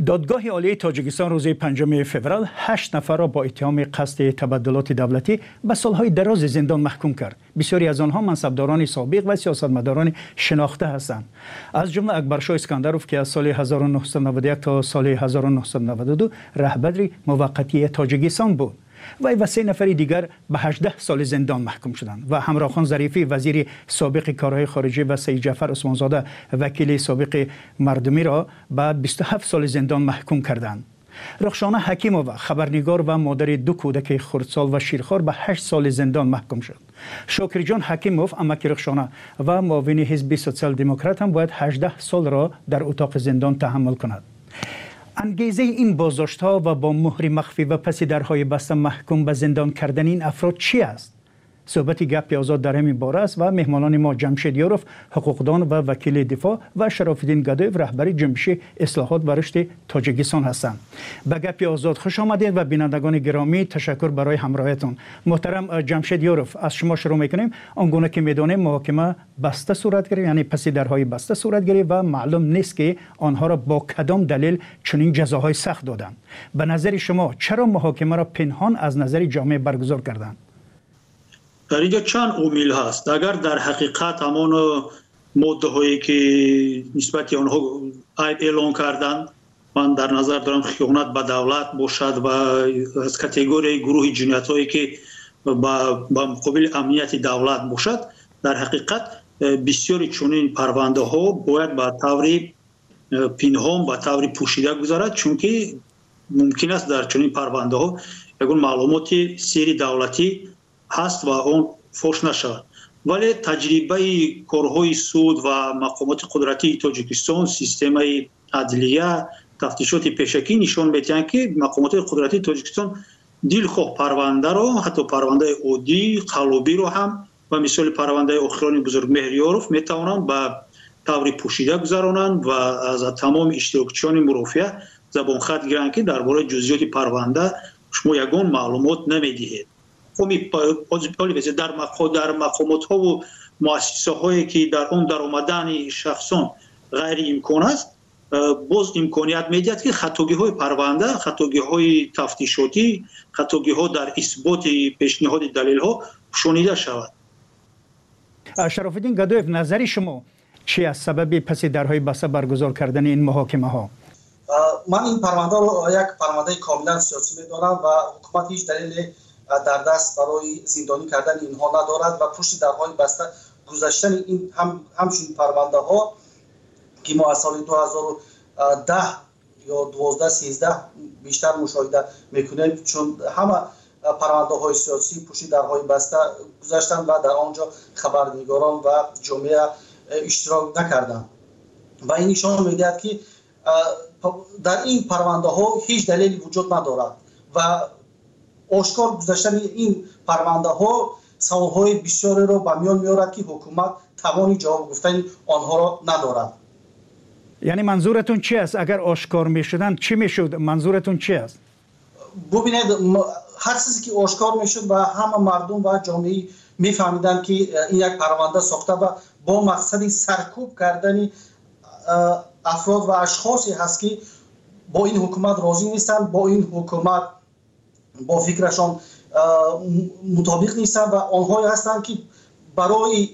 دادگاه عالی تاجیکستان روز 5 فوریه 8 نفر را با اتهام قصد تبدلات دولتی به سالهای دراز زندان محکوم کرد. بسیاری از آنها منصبداران سابق و سیاستمداران شناخته هستند. از جمله اکبرشاه اسکندروف که از سال 1991 تا سال 1992 رهبر موقتی تاجیکستان بود. و 3 نفر دیگر به 18 سال زندان محکوم شدند و همراهخان ظریفی وزیر سابق کارهای خارجه و سید جعفر عثمانزاده وکیل سابق مردمی را به 27 سال زندان محکوم کردند. رخشانه حکیمووا خبرنگار و مادر 2 کودک خردسال و شیرخوار به 8 سال زندان محکوم شد. شاکرجان حکیموف امک رخشانه و معاون حزب سوسیال دموکرات هم باید 18 سال را در اتاق زندان تحمل کند. انگیزه این بازداشت‌ها و با مهر مخفی و پس درهای بسته محکوم به زندان کردن این افراد چی است؟ صحبت گپ آزاد در همین باره است و مهمانان ما جمشید یاروف حقوقدان و وکیل دفاع و شراف‌الدین گدایف رهبر جنبش اصلاحات و رشد تاجیکستان هستند. به گپ آزاد خوش آمدید و بینندگان گرامی تشکر برای همراهیتون. محترم جمشید یاروف، از شما شروع می‌کنیم. آنگونه که می‌دانیم محاکمه بسته صورت گرفت، یعنی پس درهای بسته صورت گرفت و معلوم نیست که آنها را با کدام دلیل چنین جزاهای سخت دادند. به نظر شما چرا محاکمه را پنهان از نظر جامعه برگزار کردند؟ در اینجا چند عامل هست. اگر در حقیقت همان ماده هایی که نسبت آنها اعلان کردند، من در نظر دارم خیانت به دولت باشد و از کاتگوری گروه جنایت هایی که با مقابل امنیت دولت باشد، در حقیقت بسیاری چنین پرونده ها باید به طور پنهان به طور پوشیده گذارد، چون که ممکن است در چنین پرونده ها یگان معلومات سری دولتی هست و اون فوش نشود. ولی تجربه کارهای سود و مقامات قدرتی تاجیکستان، سیستم عدلیه، تفتیشات پیشکی نشان می‌دهند که مقامات قدرتی تاجیکستان دلخواه پرونده را، حتی پرونده عادی قلابی را هم و مثال پرونده آخران بزرگ مهریاروف میتوانند به طور پوشیده گذرانند و از تمام اشتراکچیان مرافع زبان خط گیرند که درباره جزئیات پرونده شما یگان معلومات نمیدهید. در مقامات ها و مؤسسه هایی که در اون در آمدن شخصان غیر امکان است، باز امکانیت میدهد که خطاگی های پرونده، خطاگی های تفتیشاتی، خطاگی ها در اثبات پیشنهاد دلیل ها شنیده شود. شراف‌الدین گدایف، نظر شما چی از سبب پس درهای بسته برگزار کردن این محاکمه ها؟ من این پرونده رو یک پرونده کاملا سیاسی میدانم و حکومت هیچ دلیل در دست برای زندانی کردن اینها ندارد و پشت درهای بسته گذاشتن این همچون پرونده ها که ما از سال 2010 یا 12-13 بیشتر مشاهده میکنیم، چون همه پرونده های سیاسی پشت درهای بسته گذاشتن و در آنجا خبرنگاران و جامعه اشتراک نکردند و این نشان میدهد که در این پرونده ها هیچ دلیلی وجود ندارد و آشکار گذاشتن این پرونده ها سوالهای بسیاری را به میان میارد که حکومت توانی جواب گفتن آنها را ندارد. یعنی منظورتون چی است؟ اگر آشکار میشدن چی میشد؟ منظورتون چی است؟ ببینید، هر چیزی که آشکار میشد و همه مردم و جامعه میفهمیدن که این یک پرونده ساخته و با مقصد سرکوب کردن افراد و اشخاصی هست که با این حکومت راضی نیستند، با این حکومت با فکرشان مطابق نیستند و آنهایی هستند که برای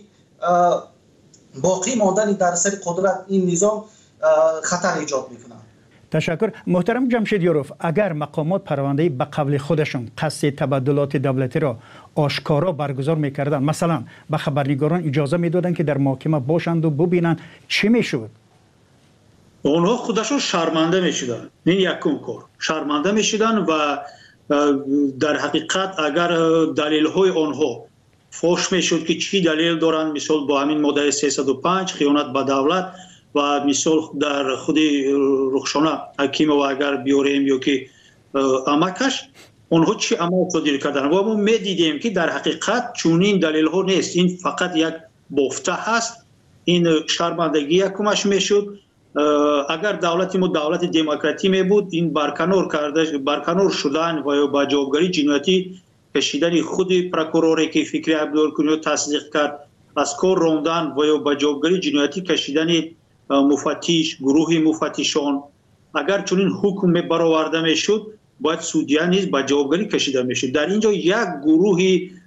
باقی ماندن در سر قدرت این نظام خطر ایجاد میکنند. تشکر. محترم جمشید یاروف، اگر مقامات پرونده به قبل خودشون قصد تبدلات دولتی را آشکارا برگزار میکردن، مثلا به خبرنگاران اجازه میدادن که در محاکمه باشند و ببینند، چی میشد؟ اونها خودشون شرمنده میشدن. این یکم کار شرمنده میشدن و در حقیقت اگر دلیل های آنها فوش میشد که چی دلیل دارن، مثال با همین ماده 305 خیانت به دولت و مثال در خود رخشانه حکیم و اگر بیاریم یا که امکش اونها چی عمل صادر کردن و ما میدیدیم که در حقیقت چونین دلیل ها نیست، این فقط یک بافته هست. این شرمندگی یکمش میشد. اگر دولت ما دولت دموکراتی می بود، این برکنار شدن و با جوابگری جنایتی کشیدن خود پروکوروری که فکری عبدالکنیو تصدیق کرد، از کار راندن و با جوابگری جنایتی کشیدن مفتش، گروه مفتشان اگر چنین حکم برآورده میشد باید سودیا نیز به جوابگری کشیده میشد. در اینجا یک گروه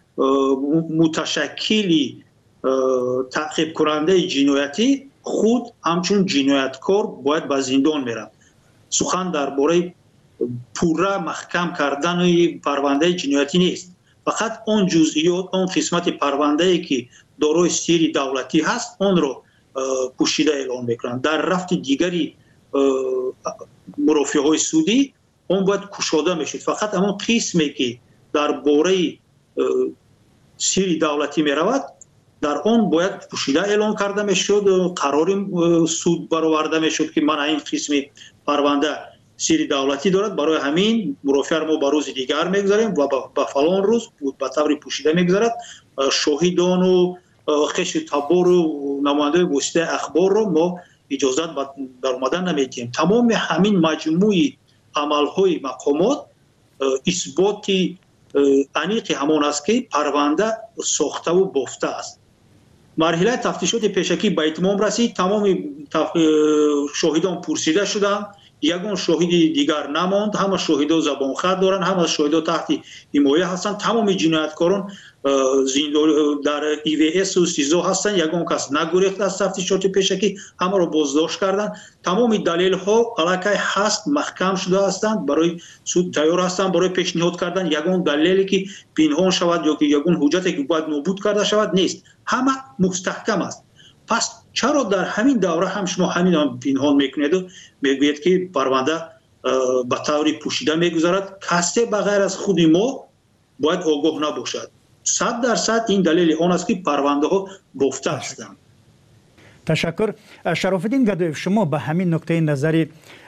متشکلی تعقیب کننده جنایتی خود همچون جنایتکار باید به زندان میرن. سخن درباره پورا محکم کردن پرونده جنایتی نیست، فقط اون جزئیات، اون قسمت پرونده ای که دارای سیر دولتی هست اون رو پوشیده اعلام میکنن. در رفت دیگری مرافعه های سودی اون باید کشوده میشد. فقط همون قسمی که درباره سیر دولتی میرود در اون باید پوشیده اعلام کرده میشد، قرار سود برآورده میشد که من این قسم پرونده سیر دولتی دارد، برای همین مرافعه ما به روز دیگر میگذاریم و به فلان روز به طور پوشیده میگذارد. شاهدان و خش تبار و نماینده واسطه اخبار رو ما اجازت در اومدن نمیدیم. تمام همین مجموعی عملهای مقامات اثبات انیق همان است که پرونده ساخته و بافته است. مرحله تفتیشات پیشکی به اتمام رسید. تمام شاهدان پرسیده شدند، یگان شاهد دیگر نماند. همه شاهدا زبان خط دارند، همه شاهدا تحت حمایه هستند. تمام جنایتکاران در EVS و سیزو هستند. یگان کس نگریخت از تفتیشات پیشکی، همه را بازداشت کردند. تمام دلیل ها علاقه هست، محکم شده هستند، برای سود تیار هستند برای پیشنهاد کردن. یگان دلیلی که پنهان شود یا که یگان حجتی که باید نابود کرده شود نیست، همه مستحکم است. پس چرا در همین دوره هم شما همین پنهان میکنید و میگویید که پرونده به طور پوشیده میگذارد؟ کسی بغیر از خود ما باید آگاه نباشد. 100% این دلیل آن است که پرونده ها گفته هستند. تشکر. شرف الدین گدایف، شما به همین نکته نظری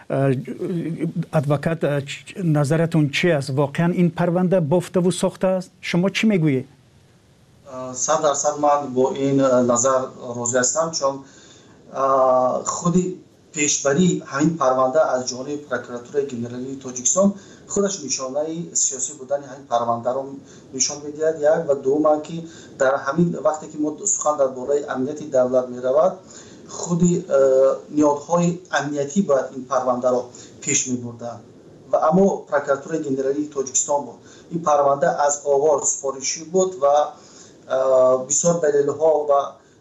ادوکات نظرتون چی است؟ واقعا این پرونده بافته و ساخته است؟ شما چی میگویید؟ 100% من با این نظر راضی هستم، چون خودی پیشبری همین پرونده از جانب پروکراتور گنرالی تاجیکستان خودش نشانه سیاسی بودن همین پرونده رو نشان می‌دهد. یک و دوم که در همین وقتی که ما سخن درباره امنیت دولت می‌رود، خودی نیازهای امنیتی باید این پرونده رو پیش می‌بردن و اما پروکراتور گنرالی تاجیکستان بود. این پرونده از آغاز سفارشی بود و بسیار دلیل‌ها و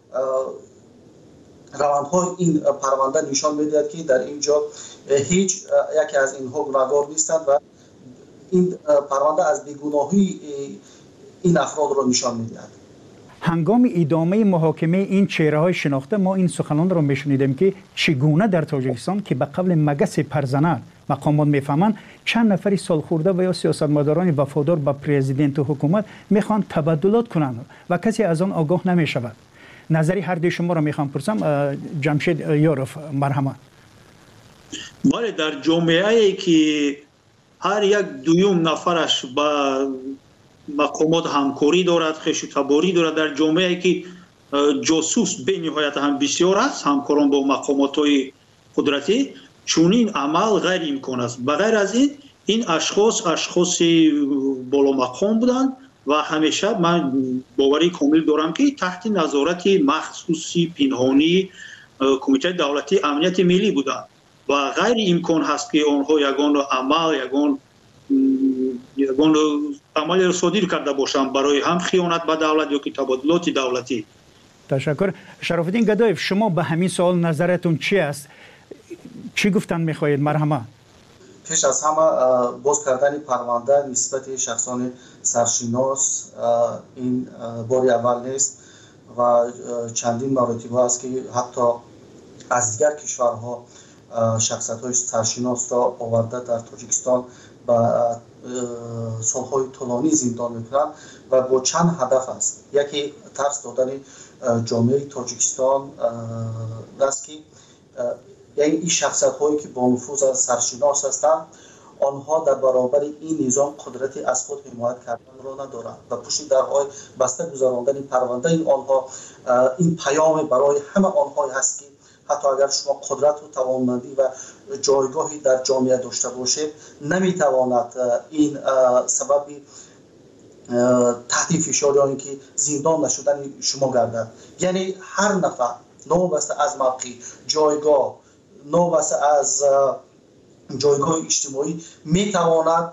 روندهای این پرونده نشان می‌دهد که در اینجا هیچ یکی از اینها گناهکار نیستند و این پرونده از بیگناهی این افراد را نشان می‌دهد. هنگام ادامه محاکمه این چهره‌های شناخته ما این سخنان را می‌شنیدیم که چگونه در تاجیکستان که به قبل مگس پرزنر مقامات میفهمند چند نفری سالخورده و یا سیاستمداران وفادار به پرزیدنت و حکومت میخوان تبادلات کنند و کسی از آن آگاه نمیشود. نظری هر دوی شما را میخوام پرسم. جمشید یاروف، مرحمت. بله، در جامعه‌ای که هر یک دوم نفرش با مقامات همکاری دارد، خوش تباری دارد، در جامعه‌ای که جاسوس به نهایت هم بسیار است، همکاران با مقامات‌های قدرتی، چونین عمل غیر امکان است. بغیر از این اشخاص بالا مقام بودند و همیشه من باوری کامل دارم که تحت نظارت مخصوصی پنهانی کمیته دولتی امنیت ملی بودند و غیر امکان هست که آنها یگان عمل صادر کرده باشند برای هم خیانت به دولت یا که تبادلات دولتی. تشکر. شرف الدین گدایف، شما به همین سوال نظرتون چی است؟ چی گفتن میخواهید؟ مرحمت. پیش از همه باز کردن پرونده نسبت شخصان سرشناس این باری اول نیست و چندین مراتب است که حتی از دیگر کشورها شخصیت‌های سرشناس را آورده در تاجیکستان و سالهای طولانی زندان میکنند و با چند هدف است. یکی ترس دادن جامعه تاجیکستان است که یعنی این شخصیت هایی که با نفوذ از سرشناس هستند آنها در برابر این نظام قدرتی از خود حمایت کردن را ندارند و پشت درهای بسته گذراندن پرونده آنها این پیام برای همه آنها هست که حتی اگر شما قدرت و توانمندی و جایگاهی در جامعه داشته باشید نمیتواند این سبب تحت فشار یا اینکه زندان نشدن شما گردد. یعنی هر نفر نوبسته از موقع جایگاه، نوبسته از جایگاه اجتماعی میتواند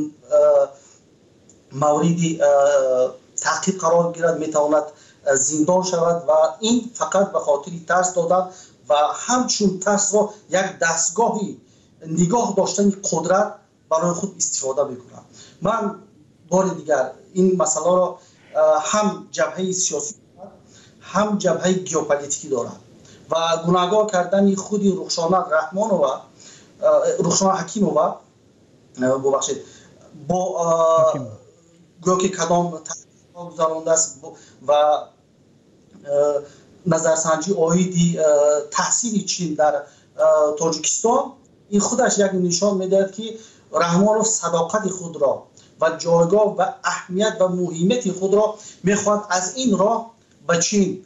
مورد تعقیب قرار گیرد، میتواند زندان شود و این فقط به خاطر ترس دادن و همچون ترس را یک دستگاهی نگاه داشتن قدرت برای خود استفاده میکنند. من بار دیگر این مسئله را هم جبهه سیاسی هم جبهه ژئوپلیتیکی دارد و گناهکار کردن خود رخشانه رحمانووا، رخشانه حکیمووا ببخشید با گویا که کدام گذرانده است و نظرسنجی آیدی تحصیل چین در تاجیکستان، این خودش یک نشان میدهد که رحمانوف صداقت خود را و جایگاه و اهمیت و مهمیت خود را میخواد از این راه به چین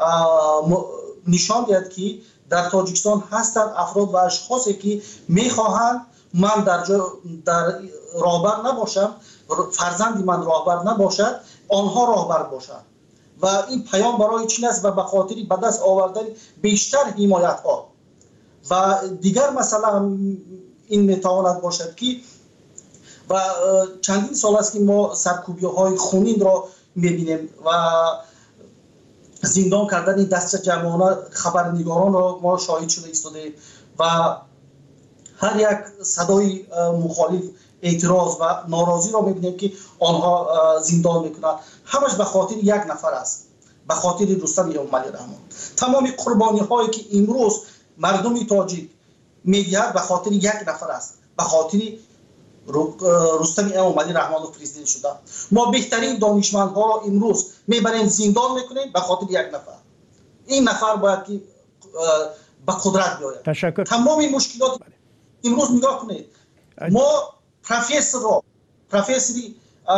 نشان دهد که در تاجیکستان هستند افراد و اشخاصی که میخواهند من در راهبر نباشم، فرزندی من راهبر نباشد، آنها راهبر باشند و این پیام برای چین است و به خاطر به دست آوردن بیشتر حمایت ها و دیگر مسئله این میتواند باشد که و چندین سال است که ما سرکوبی های خونین را میبینیم و زندان کردن دست جمعانه خبرنگاران را ما شاهد شده ایستاده و هر یک صدای مخالف اعتراض و ناراضی را میبینیم که آنها زندان میکنند. همش به خاطر یک نفر است، به خاطر رستم اموملی رحمان. تمام قربانی هایی که امروز مردم تاجیک میدهد به خاطر یک نفر است، به خاطر رستم اموملی رحمان پرزیدنت شده. ما بهترین دانشمندها را امروز میبریم زندان میکنیم به خاطر یک نفر. این نفر باید که به قدرت بیاید. تشکر. تمام مشکلات امروز نگاه کنید، ما پروفسوری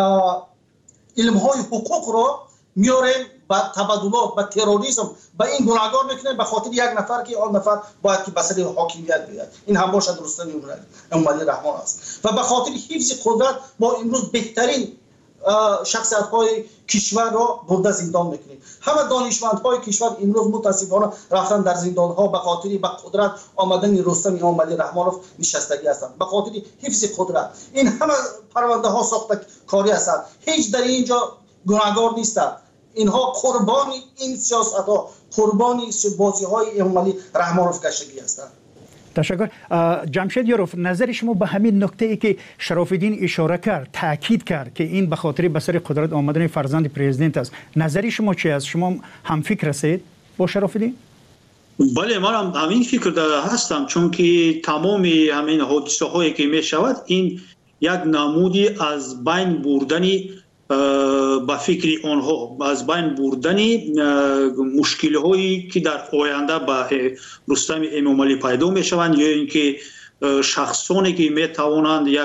علم های حقوق را میاریم با تبادلات، با تروریسم، با این گناهکار میکنیم به خاطر یک نفر که آن نفر باید که به سر حاکمیت بیاید. این هم باشد رستم اموملی رحمان است و به خاطر حفظ قدرت ما امروز بهترین شخصیت های کشور را برده زندان میکنیم. همه دانشمند های کشور امروز متاسفانه رفتن در زندان ها به خاطر به قدرت آمدن رستم اموملی رحمانوف نشستگی هستند، به خاطر حفظ قدرت. این همه پرونده ها ساخته کاری هستند، هیچ در اینجا گناهکار نیستند. اینها قربانی این سیاست ها، قربانی بازی های اموملی رحمانوف گشتگی هستند. تشکر. جمشید یاروف، نظر شما به همین نکته ای که شراف‌الدین اشاره کرد، تاکید کرد که این به خاطر به سر قدرت آمدن فرزند پرزیدنت است، نظر شما چی است؟ شما هم فکر هستید با شراف‌الدین؟ بله، من هم همین فکر هستم، چون که تمام همین حادثه هایی که می شود این یک نمودی از بین بردنی با فکر آنها، از بین بردنی مشکل هایی که در آینده با رستم اموملی پیدا می شوند یا اینکه شخصانی که می توانند یک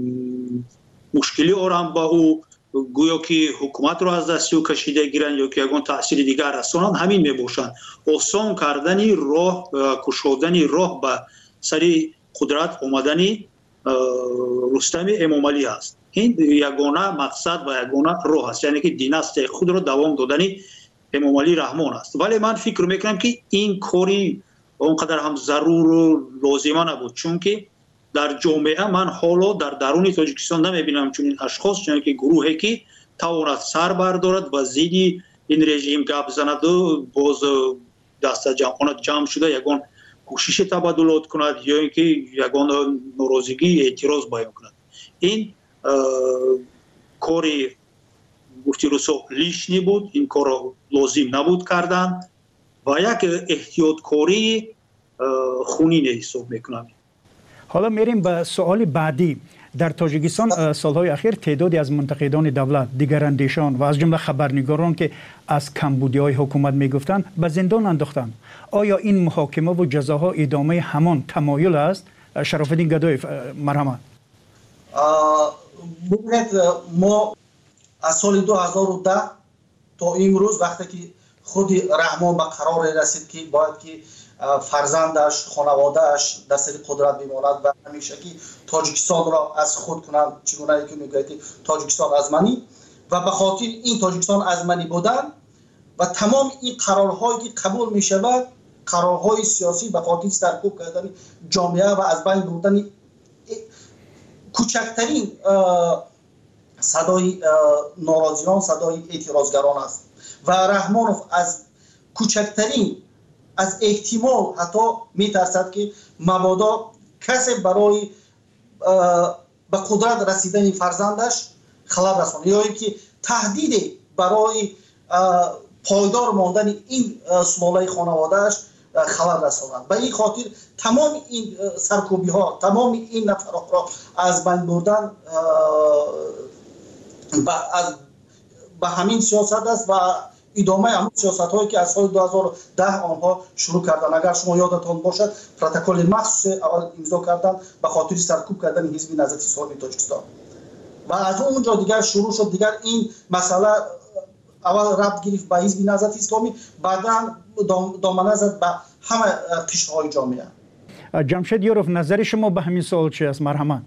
مشکلی آرام با او گویا که حکومت را از دست او کشیده گیرند یا که یگان تأثیر دیگر رسانند، همین می باشند. آسان کردن راه، کشودن راه به سر قدرت آمدن رستم اموملی است. این یگانه مقصد و یگانه راه است، یعنی که دیناستی خود را دوام دادن اموملی رحمان است. ولی من فکر میکنم که این کاری اونقدر هم ضرور و لازمه نبود، چون که در جامعه من حالا در درون تاجیکستان نمیبینم چون این اشخاص، چون که گروهی که تواند سر بردارد و زیدی این رژیم گپ بزند و باز دست جمع شده یگان کوشش تبادلات کند یا اینکه یگان ناراضگی اعتراض بیان کند. این کاری گفتی رسو لیشنی بود، این کار را لازم نبود کردن و یک احتیاطکاری خونین حساب میکنم. حالا میریم به سوال بعدی. در تاجیکستان سالهای اخیر تعدادی از منتقدان دولت، دیگراندیشان و از جمله خبرنگاران که از کمبودی‌های حکومت میگفتند به زندان انداختند. آیا این محاکمه و جزاها ادامه همان تمایل است؟ شراف‌الدین گدایف، مرحمت. ببینید، ما از سال 2010 تا امروز وقتی که خود رحمان به قرار رسید که باید که فرزندش، خانوادهش در سر قدرت بماند و همیشه که تاجیکستان را از خود کنند، چگونه که میگوید که تاجیکستان از منی، و به خاطر این تاجیکستان از منی بودن و تمام این قرارهایی که قبول می شود، قرارهای سیاسی به خاطر سرکوب کردن جامعه و از بین بردن کوچکترین صدای ناراضیان، صدای اعتراضگران است و رحمانوف از کوچکترین از احتمال حتی میترسد که مبادا کسی برای به قدرت رسیدن فرزندش خلل رساند یا اینکه تهدید برای پایدار ماندن این سلاله خانوادهش خلل رساند. به این خاطر تمام این سرکوبی ها، تمام این نفرات را از بین بردن به همین سیاست است و ادامه همون سیاست هایی که از سال 2010 آنها شروع کردن. اگر شما یادتان باشد پروتکل مخصوص اول امضا کردن به خاطر سرکوب کردن حزب نهضت اسلامی تاجیکستان و از اونجا دیگر شروع شد. دیگر این مسئله اول ربط گرفت به حزب نهضت اسلامی، بعدا دامنه زد به همه قشرهای جامعه. جمشید یوروف، نظر شما به همین سوال چی است؟ مرحمت.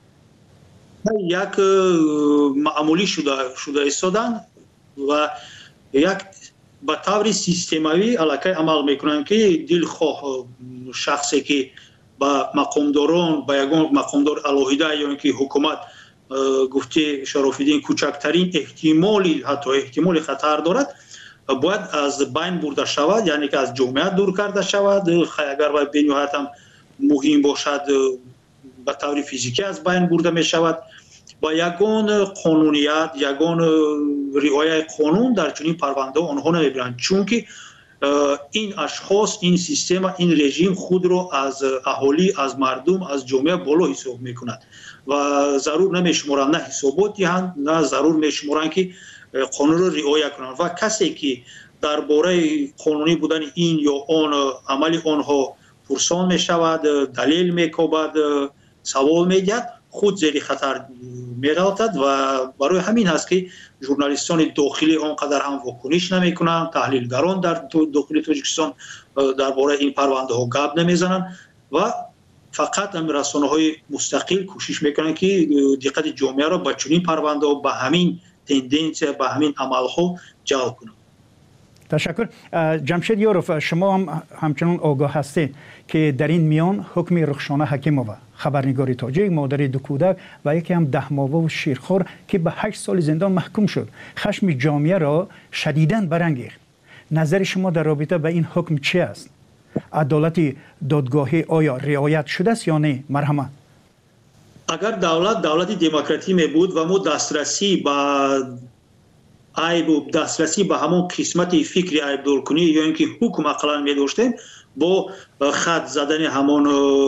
یک معمولی شده ایستادن و یک به طور سیستماوی علاقه عمل میکنن که دلخواه شخصی که با مقامداران با یگان مقامدار الهیده یا اینکه حکومت گفته شرافالدین کوچکترین احتمالی حتی احتمال خطر دارد باید از بین برده شود، یعنی که از جامعه دور کرده شود. اگر باید به نهایت هم مهم باشد به طور فیزیکی از بین برده می شود. با یگان قانونیت، یگان رعایت قانون در چنین پرونده آنها نمیبرند، چون که این اشخاص، این سیستم، این رژیم خود را از اهالی، از مردم، از جامعه بالا حساب میکند و ضرور نمیشمارند نه حسابات دهند، نه ضرور میشمارند که قانون را رعایت کنند و کسی که درباره قانونی بودن این یا آن عمل آنها پرسان میشود، دلیل میکوبد، سوال میگد، خود زیر خطر می‌افتد و برای همین هست که ژورنالیستان داخلی آنقدر هم واکنش نمی‌کنند، تحلیلگران در داخل تاجیکستان درباره این پرونده ها گپ نمیزنند و فقط رسانه‌های مستقل کوشش میکنند که دقت جامعه را به چنین پرونده ها، به همین تندنس، به همین عمل‌ها جلب کنند. تشکر. جمشید یوروف، شما هم همچنان آگاه هستید که در این میان حکم رخشانه حکیمووا، خبرنگار تاجیک، مادر دو کودک و یکی هم 10 ماهه و شیرخوار که به 8 سال زندان محکوم شد، خشم جامعه را شدیداً برانگیخت. نظر شما در رابطه با این حکم چی است؟ عدالت دادگاهی آیا رعایت شده است یا نه؟ مرحمت. اگر دولت دموکراتی می بود و ما دسترسی به همون قسمت فکری عیب کنی یا اینکه حکم اقلا می داشتیم، با خط زدن همون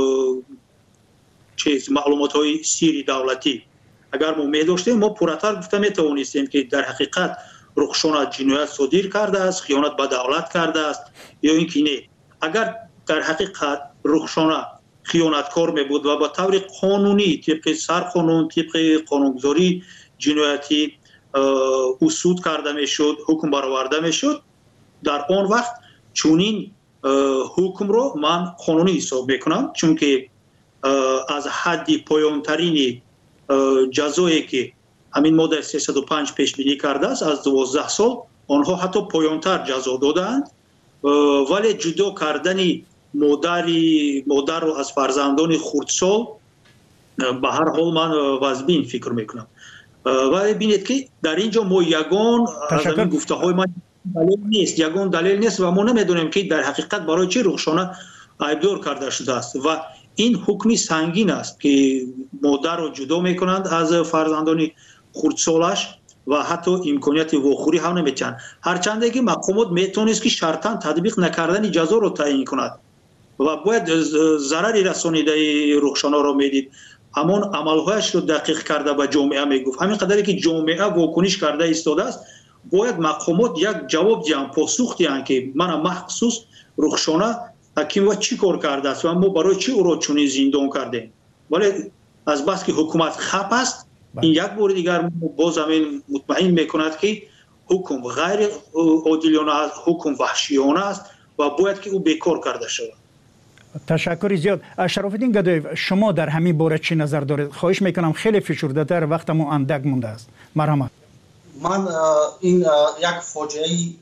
معلومات های سیری دولتی اگر ما می داشتیم، ما پراتر گفته می توانستیم که در حقیقت رخشانه جنایت صادر کرده است، خیانت به دولت کرده است یا اینکه نه. اگر در حقیقت رخشانه خیانتکار می بود و با طور قانونی طبق سرقانون، طبق قانونگذاری جنایتی اصول کرده می شد، حکم برآورده می شد، در آن وقت چونین حکم رو من قانونی حساب میکنم، چون که از حد پایانترین جزایی که همین ماده 305 پیش بینی کرده است از 12 سال، آنها حتی پایانتر جزا دادند، ولی جدا کردن مادر رو از فرزندان خردسال به هر حال من واجبین فکر میکنم. ولی ببینید که در اینجا ما یگان از این گفته های من دلیل نیست و ما نمیدونیم که در حقیقت برای چه رخشانه عیبدار کرده شده است و این حکمی سنگین است که مادر رو جدا میکنند از فرزندان خردسالش و حتی امکانیت واخوری هم نمیتن، هرچند که مقامات میتونست که شرطاً تطبیق نکردن جزا رو تعیین کند و باید ضرری رسانیده رخشانه رو میدید، همون عملهایش رو دقیق کرده به جامعه میگفت. همین قدری که جامعه واکنش کرده ایستاده است، باید مقامات یک جواب دیان، پاسخ دیان که من مخصوص رخشانه حکیم و چی کار کرده است و ما برای چی او را چنین زندان کردیم. ولی از بس که حکومت خپ است، این یک بار دیگر باز همین مطمئن میکند که حکم غیر عادلانه است، حکم وحشیانه است و باید که او بیکار کرده شود. تشکر زیاد. شرافالدین گدایف، شما در همین باره چی نظر دارید؟ خواهش میکنم خیلی فشرده تر، وقتمون اندک مونده است. مرحمت. من این یک فاجعه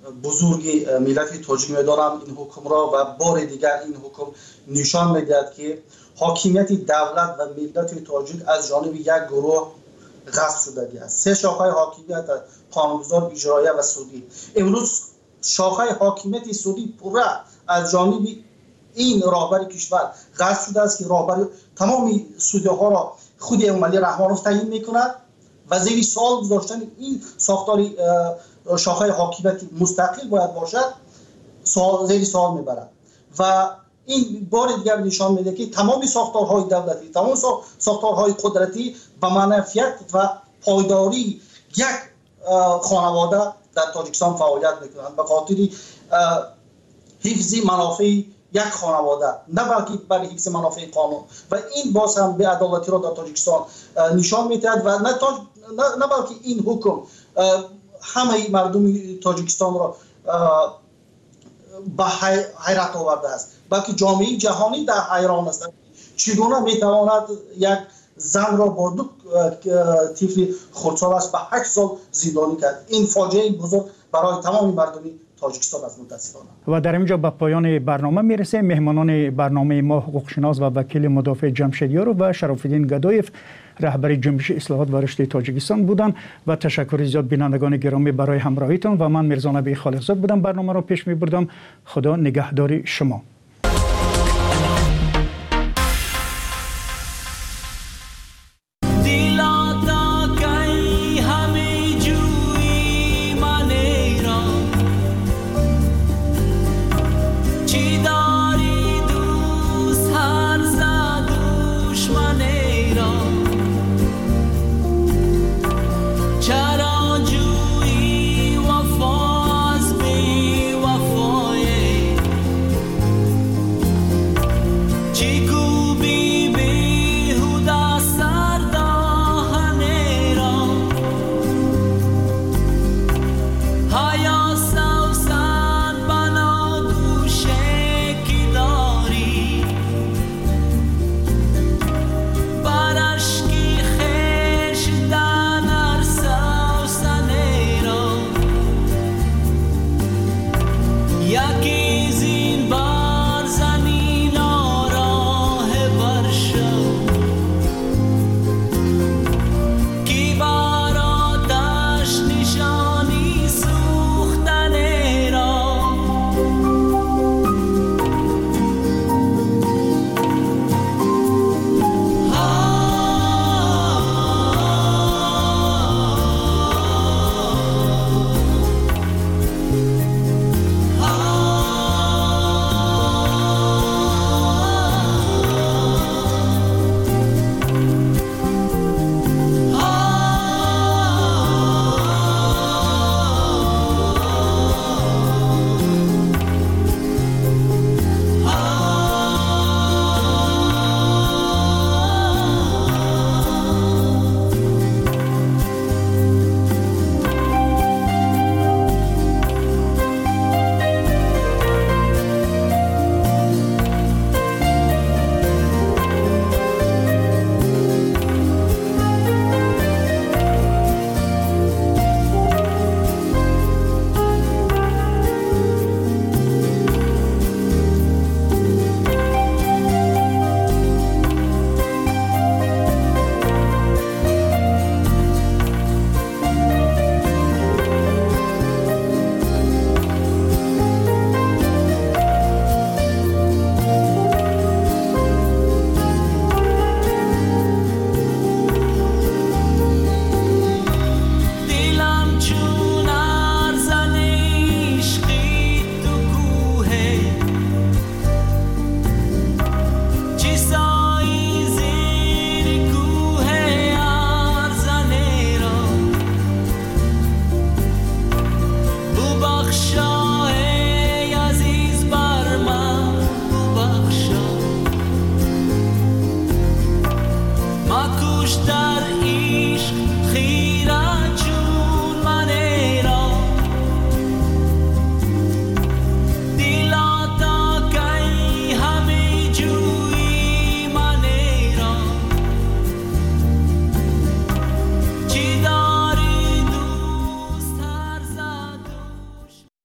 بزرگ ملت تاجیک می‌دارم این حکم را و بار دیگر این حکم نشان می‌دهد که حاکمیت دولت و ملت تاجیک از جانب یک گروه غصب شده است. سه شاخه حاکمیت قانونگذار، اجرایی و سودی. امروز شاخه حاکمیت سودی پوره از جانب این راهبر کشور غصب شده است که راهبر تمام سودی‌ها را خود عملی رحمانوف تعیین می‌کند و زیر سوال گذاشتن این ساختار شاخه حاکمیت مستقل باید باشد زیر سوال میبرد و این بار دیگر نشان میده که تمام ساختارهای دولتی، تمام ساختارهای قدرتی به منفعت و پایداری یک خانواده در تاجیکستان فعالیت میکنند به خاطر حفظ منافع یک خانواده، نه بلکه برای حفظ منافع قانون و این باز هم به عدالتی را در تاجیکستان نشان میدهد و نه بلکه این حکم همه مردم تاجیکستان را به حیرت آورده است، بلکه جامعه جهانی در حیران است چگونه میتواند یک زن را با 2 طفل خردسالش به 8 سال زندانی کرد. این فاجعه بزرگ برای تمام مردم تاجیکستان است متاسفانه. و در اینجا به پایان برنامه میرسه. مهمانان برنامه ما حقوقشناس و وکیل مدافع جمشیدیارو و شرافالدین گدایف رهبر جنبش اصلاحات و رشد تاجیکستان بودند و تشکر زیاد بینندگان گرامی برای همراهیتان و من میرزا نبی خالقزاد بودم برنامه را پیش میبردم. خدا نگهدار شما.